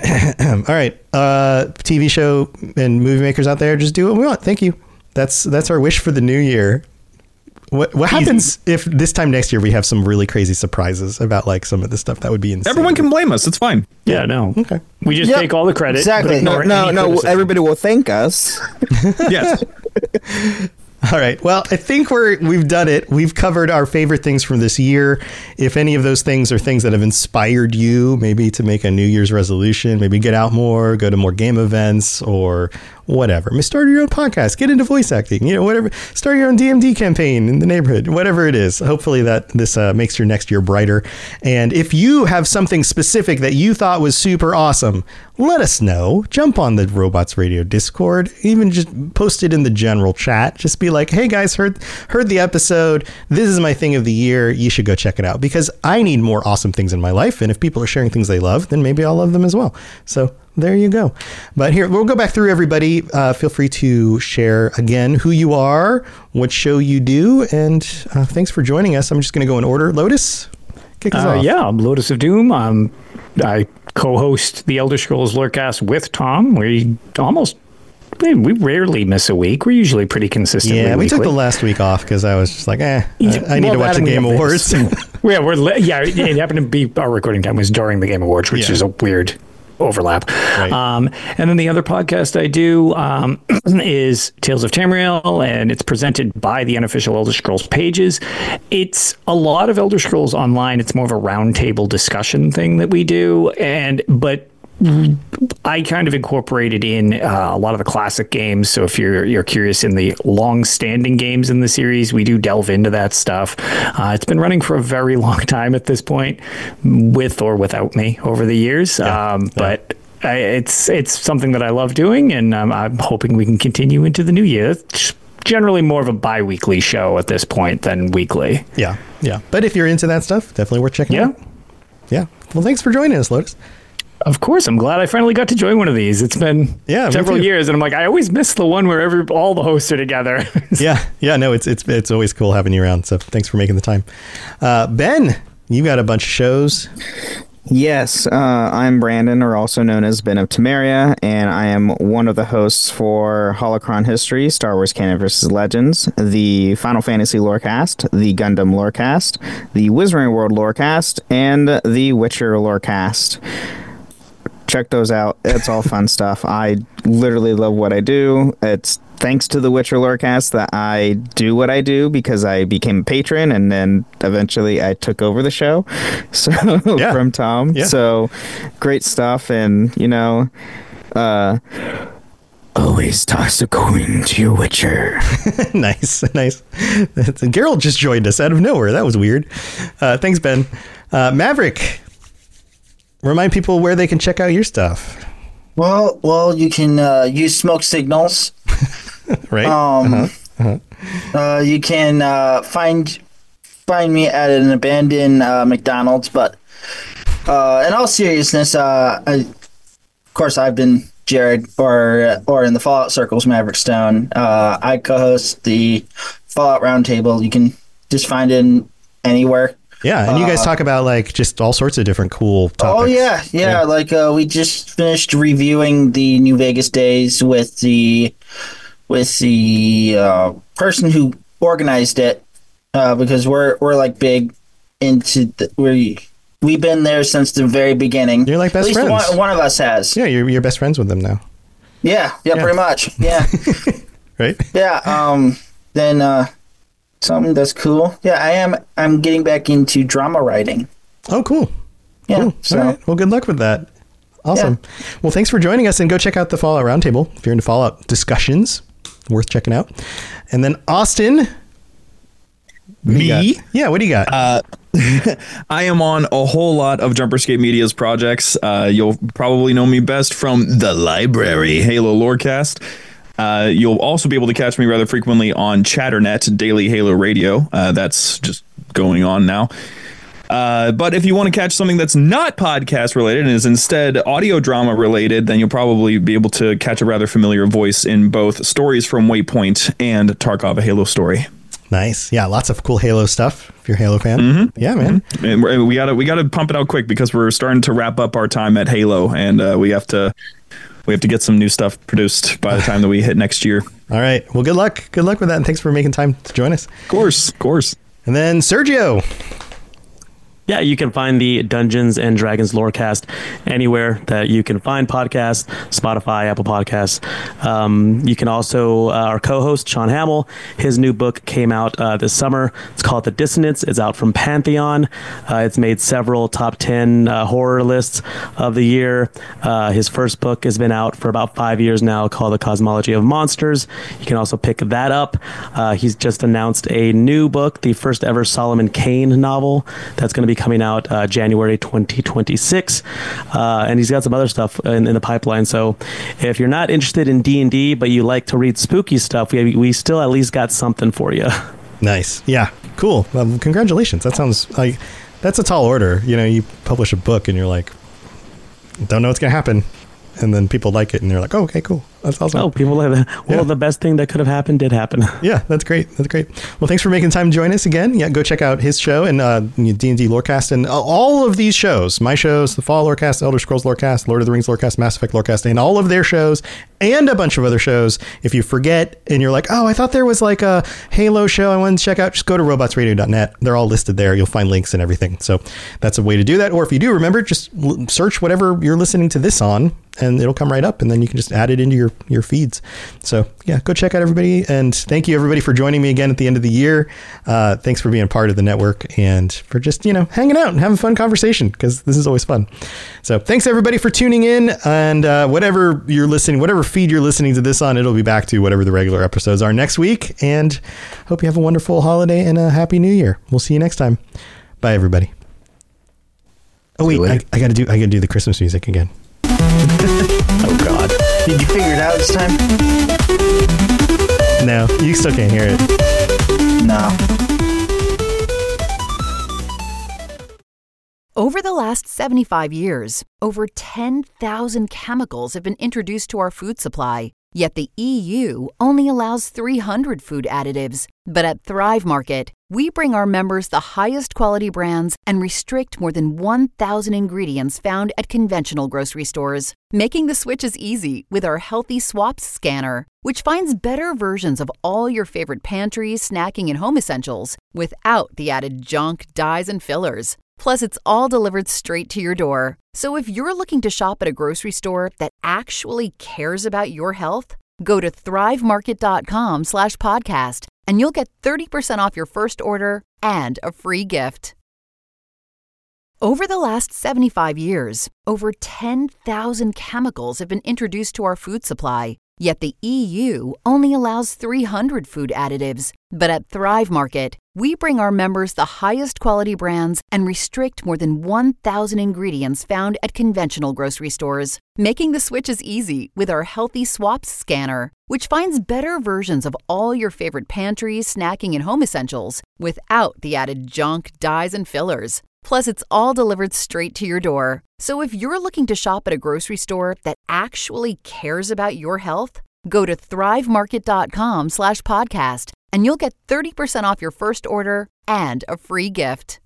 All right, uh, T V show and movie makers out there, just do what we want. Thank you. That's that's our wish for the new year. What what happens if this time next year we have some really crazy surprises about like some of the stuff that would be insane? Everyone can blame us. It's fine. Yeah, no. Okay. We just Yep, take all the credit. exactly. but no, ignore no, any no. criticism. Everybody will thank us. Yes. All right. Well, I think we're we've done it. We've covered our favorite things from this year. If any of those things are things that have inspired you, maybe to make a New Year's resolution, maybe get out more, go to more game events, or whatever. Maybe start your own podcast, get into voice acting, you know, whatever. Start your own D M D campaign in the neighborhood, whatever it is. Hopefully that this uh, makes your next year brighter. And if you have something specific that you thought was super awesome, let us know. Jump on the Robots Radio Discord, even just post it in the general chat. Just be like, hey guys, heard heard the episode. This is my thing of the year. You should go check it out, because I need more awesome things in my life. And if people are sharing things they love, then maybe I'll love them as well. So there you go. But here, we'll go back through everybody. Uh, feel free to share again who you are, what show you do, and uh, thanks for joining us. I'm just going to go in order. Lotus, kick us Uh, off. yeah, I'm Lotus of Doom. Um, I co-host the Elder Scrolls Lorecast with Tom. We almost, we we rarely miss a week. We're usually pretty consistent. Yeah, we took the last week off because I was just like, eh, I, I need Well, to watch that the and we Game have Awards. this- yeah, we're li- yeah. It happened to be our recording time was during the Game Awards, which Yeah. is a weird overlap. Right. Um, and then the other podcast I do um, is Tales of Tamriel, and it's presented by the unofficial Elder Scrolls pages. It's a lot of Elder Scrolls online. It's more of a roundtable discussion thing that we do, and but. I kind of incorporated in uh, a lot of the classic games. So if you're you're curious in the long-standing games in the series, we do delve into that stuff. Uh, it's been running for a very long time at this point, with or without me over the years. Yeah, um, yeah. But I, it's it's something that I love doing, and um, I'm hoping we can continue into the new year. It's generally more of a bi-weekly show at this point than weekly. Yeah, yeah. But if you're into that stuff, definitely worth checking Yeah. out. Yeah. Well, thanks for joining us, Lotus. Of course, I'm glad I finally got to join one of these. It's been Yeah, me several too. years, and I'm like, I always miss the one where every all the hosts are together. Yeah, yeah. No, it's it's it's always cool having you around. So thanks for making the time. Uh, Ben, you got a bunch of shows. Yes, uh, I'm Brandon, or also known as Ben of Temeria, and I am one of the hosts for Holocron History, Star Wars Canon versus. Legends, the Final Fantasy Lorecast, the Gundam Lorecast, the Wizarding World Lorecast, and the Witcher Lorecast. Check those out. It's all fun stuff. I literally love what I do. It's thanks to the Witcher Lorecast that I do what I do, because I became a patron and then eventually I took over the show. So Yeah. from Tom. Yeah. So great stuff. And, you know, uh, always toss a coin to your witcher. Nice, nice. Geralt just joined us out of nowhere. That was weird. Uh, thanks, Ben. Uh, Maverick, remind people where they can check out your stuff. Well, well, you can uh, use smoke signals. Right. Um, uh-huh. Uh-huh. Uh, you can uh, find find me at an abandoned uh, McDonald's, but uh, in all seriousness, uh, I, of course, I've been Jared, or or in the Fallout Circles, Maverick Stone. Uh, I co-host the Fallout Roundtable. You can just find it in anywhere. Yeah, and you guys uh, talk about like just all sorts of different cool topics. Oh yeah, yeah. yeah. Like uh, we just finished reviewing the New Vegas days with the with the uh, person who organized it, uh, because we're we're like big into the, we we've been there since the very beginning. You're like best At least friends. One, one of us has. Yeah, you're you're best friends with them now. Yeah, yeah, Yeah. pretty much. Yeah, Right. yeah. Um, then uh, something that's cool. Yeah, I am. I'm getting back into drama writing. Oh, cool. Yeah. Cool. So All right. Well, good luck with that. Awesome. Well, thanks for joining us, and go check out the Fallout Roundtable if you're into Fallout discussions. Worth checking out. And then Austin. What do you Me? got? Yeah, what do you got? Uh, I am on a whole lot of Jumper Escape Media's projects. Uh, you'll probably know me best from the library, Halo Lorecast. Uh, you'll also be able to catch me rather frequently on Chatternet, Daily Halo Radio. Uh, that's just going on now. Uh, but if you want to catch something that's not podcast related and is instead audio drama related, then you'll probably be able to catch a rather familiar voice in both Stories from Waypoint and Tarkov, a Halo Story. Nice. Yeah, lots of cool Halo stuff if you're a Halo fan. Mm-hmm. Yeah, man. And we're, we gotta we gotta pump it out quick because we're starting to wrap up our time at Halo, and uh, we have to we have to get some new stuff produced by the time that we hit next year. All right. Well, good luck. Good luck with that, and thanks for making time to join us. Of course, of course. And then Sergio. Yeah, you can find the Dungeons and Dragons Lorecast anywhere that you can find podcasts, Spotify, Apple Podcasts. Um, you can also, uh, our co-host, Sean Hamill, his new book came out uh, this summer. It's called The Dissonance. It's out from Pantheon. Uh, it's made several top ten uh, horror lists of the year. Uh, his first book has been out for about five years now, called The Cosmology of Monsters. You can also pick that up. Uh, he's just announced a new book, the first ever Solomon Kane novel, that's going to be coming out uh, January twenty twenty-six, uh, and he's got some other stuff in, in the pipeline. So if you're not interested in D and D but you like to read spooky stuff, we we still at least got something for you. Nice. Yeah. Cool. Well, congratulations. That sounds like that's a tall order. You know, you publish a book and you're like, don't know what's gonna happen, and then people like it and they're like, oh, okay, cool. That's awesome. Oh, people like that. Well, Yeah. the best thing that could have happened did happen. Yeah, that's great. That's great. Well, thanks for making time to join us again. Yeah, go check out his show and uh, D and D Lorecast and uh, all of these shows. My shows, the Fall Lorecast, Elder Scrolls Lorecast, Lord of the Rings Lorecast, Mass Effect Lorecast, and all of their shows and a bunch of other shows. If you forget and you're like, oh, I thought there was like a Halo show I wanted to check out, just go to robots radio dot net. They're all listed there. You'll find links and everything. So that's a way to do that. Or if you do remember, just l- search whatever you're listening to this on and it'll come right up, and then you can just add it into your, your feeds. So yeah, go check out everybody. And thank you everybody for joining me again at the end of the year. Uh, thanks for being part of the network and for just, you know, hanging out and having fun conversation, because this is always fun. So thanks everybody for tuning in, and uh, whatever you're listening, whatever feed you're listening to this on, it'll be back to whatever the regular episodes are next week. And hope you have a wonderful holiday and a happy new year. We'll see you next time. Bye everybody. Oh wait, I, I gotta do, I gotta do the Christmas music again. Oh God! Did you figure it out this time? No, you still can't hear it. No. Over the last seventy-five years, over ten thousand chemicals have been introduced to our food supply. Yet the E U only allows three hundred food additives. But at Thrive Market, we bring our members the highest quality brands and restrict more than one thousand ingredients found at conventional grocery stores, making the switch as easy with our Healthy Swaps scanner, which finds better versions of all your favorite pantry, snacking, and home essentials without the added junk, dyes, and fillers. Plus, it's all delivered straight to your door. So if you're looking to shop at a grocery store that actually cares about your health, go to thrivemarket.com slash podcast and you'll get thirty percent off your first order and a free gift. Over the last seventy-five years, over ten thousand chemicals have been introduced to our food supply. Yet the E U only allows three hundred food additives. But at Thrive Market, we bring our members the highest quality brands and restrict more than one thousand ingredients found at conventional grocery stores, making the switch as easy with our Healthy Swaps scanner, which finds better versions of all your favorite pantry, snacking, and home essentials without the added junk, dyes, and fillers. Plus, it's all delivered straight to your door. So if you're looking to shop at a grocery store that actually cares about your health, go to thrivemarket.com slash podcast and you'll get thirty percent off your first order and a free gift.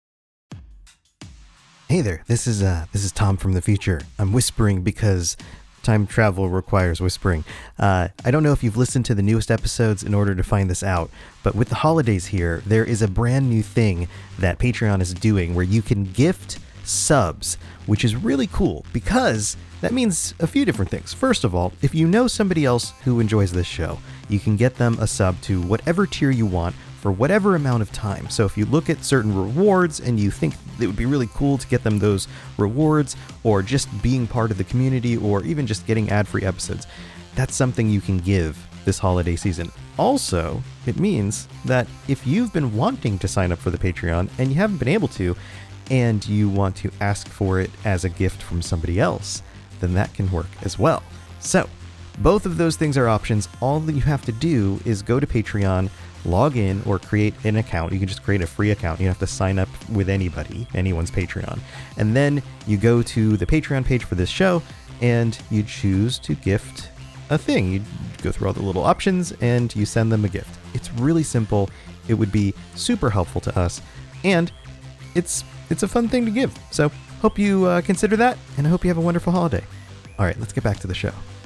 Hey there, this is uh, this is Tom from the future. I'm whispering because time travel requires whispering. Uh, I don't know if you've listened to the newest episodes in order to find this out, but with the holidays here, there is a brand new thing that Patreon is doing where you can gift subs, which is really cool because that means a few different things. First of all, if you know somebody else who enjoys this show, you can get them a sub to whatever tier you want for whatever amount of time. So if you look at certain rewards and you think it would be really cool to get them those rewards, or just being part of the community, or even just getting ad-free episodes, that's something you can give this holiday season. Also, it means that if you've been wanting to sign up for the Patreon and you haven't been able to, and you want to ask for it as a gift from somebody else, then that can work as well. So, both of those things are options. All that you have to do is go to Patreon, log in, or create an account. You can just create a free account. You don't have to sign up with anybody, anyone's Patreon. And then you go to the Patreon page for this show, and you choose to gift a thing. You go through all the little options, and you send them a gift. It's really simple. It would be super helpful to us, and it's it's a fun thing to give. So hope you uh, consider that, and I hope you have a wonderful holiday. All right, let's get back to the show.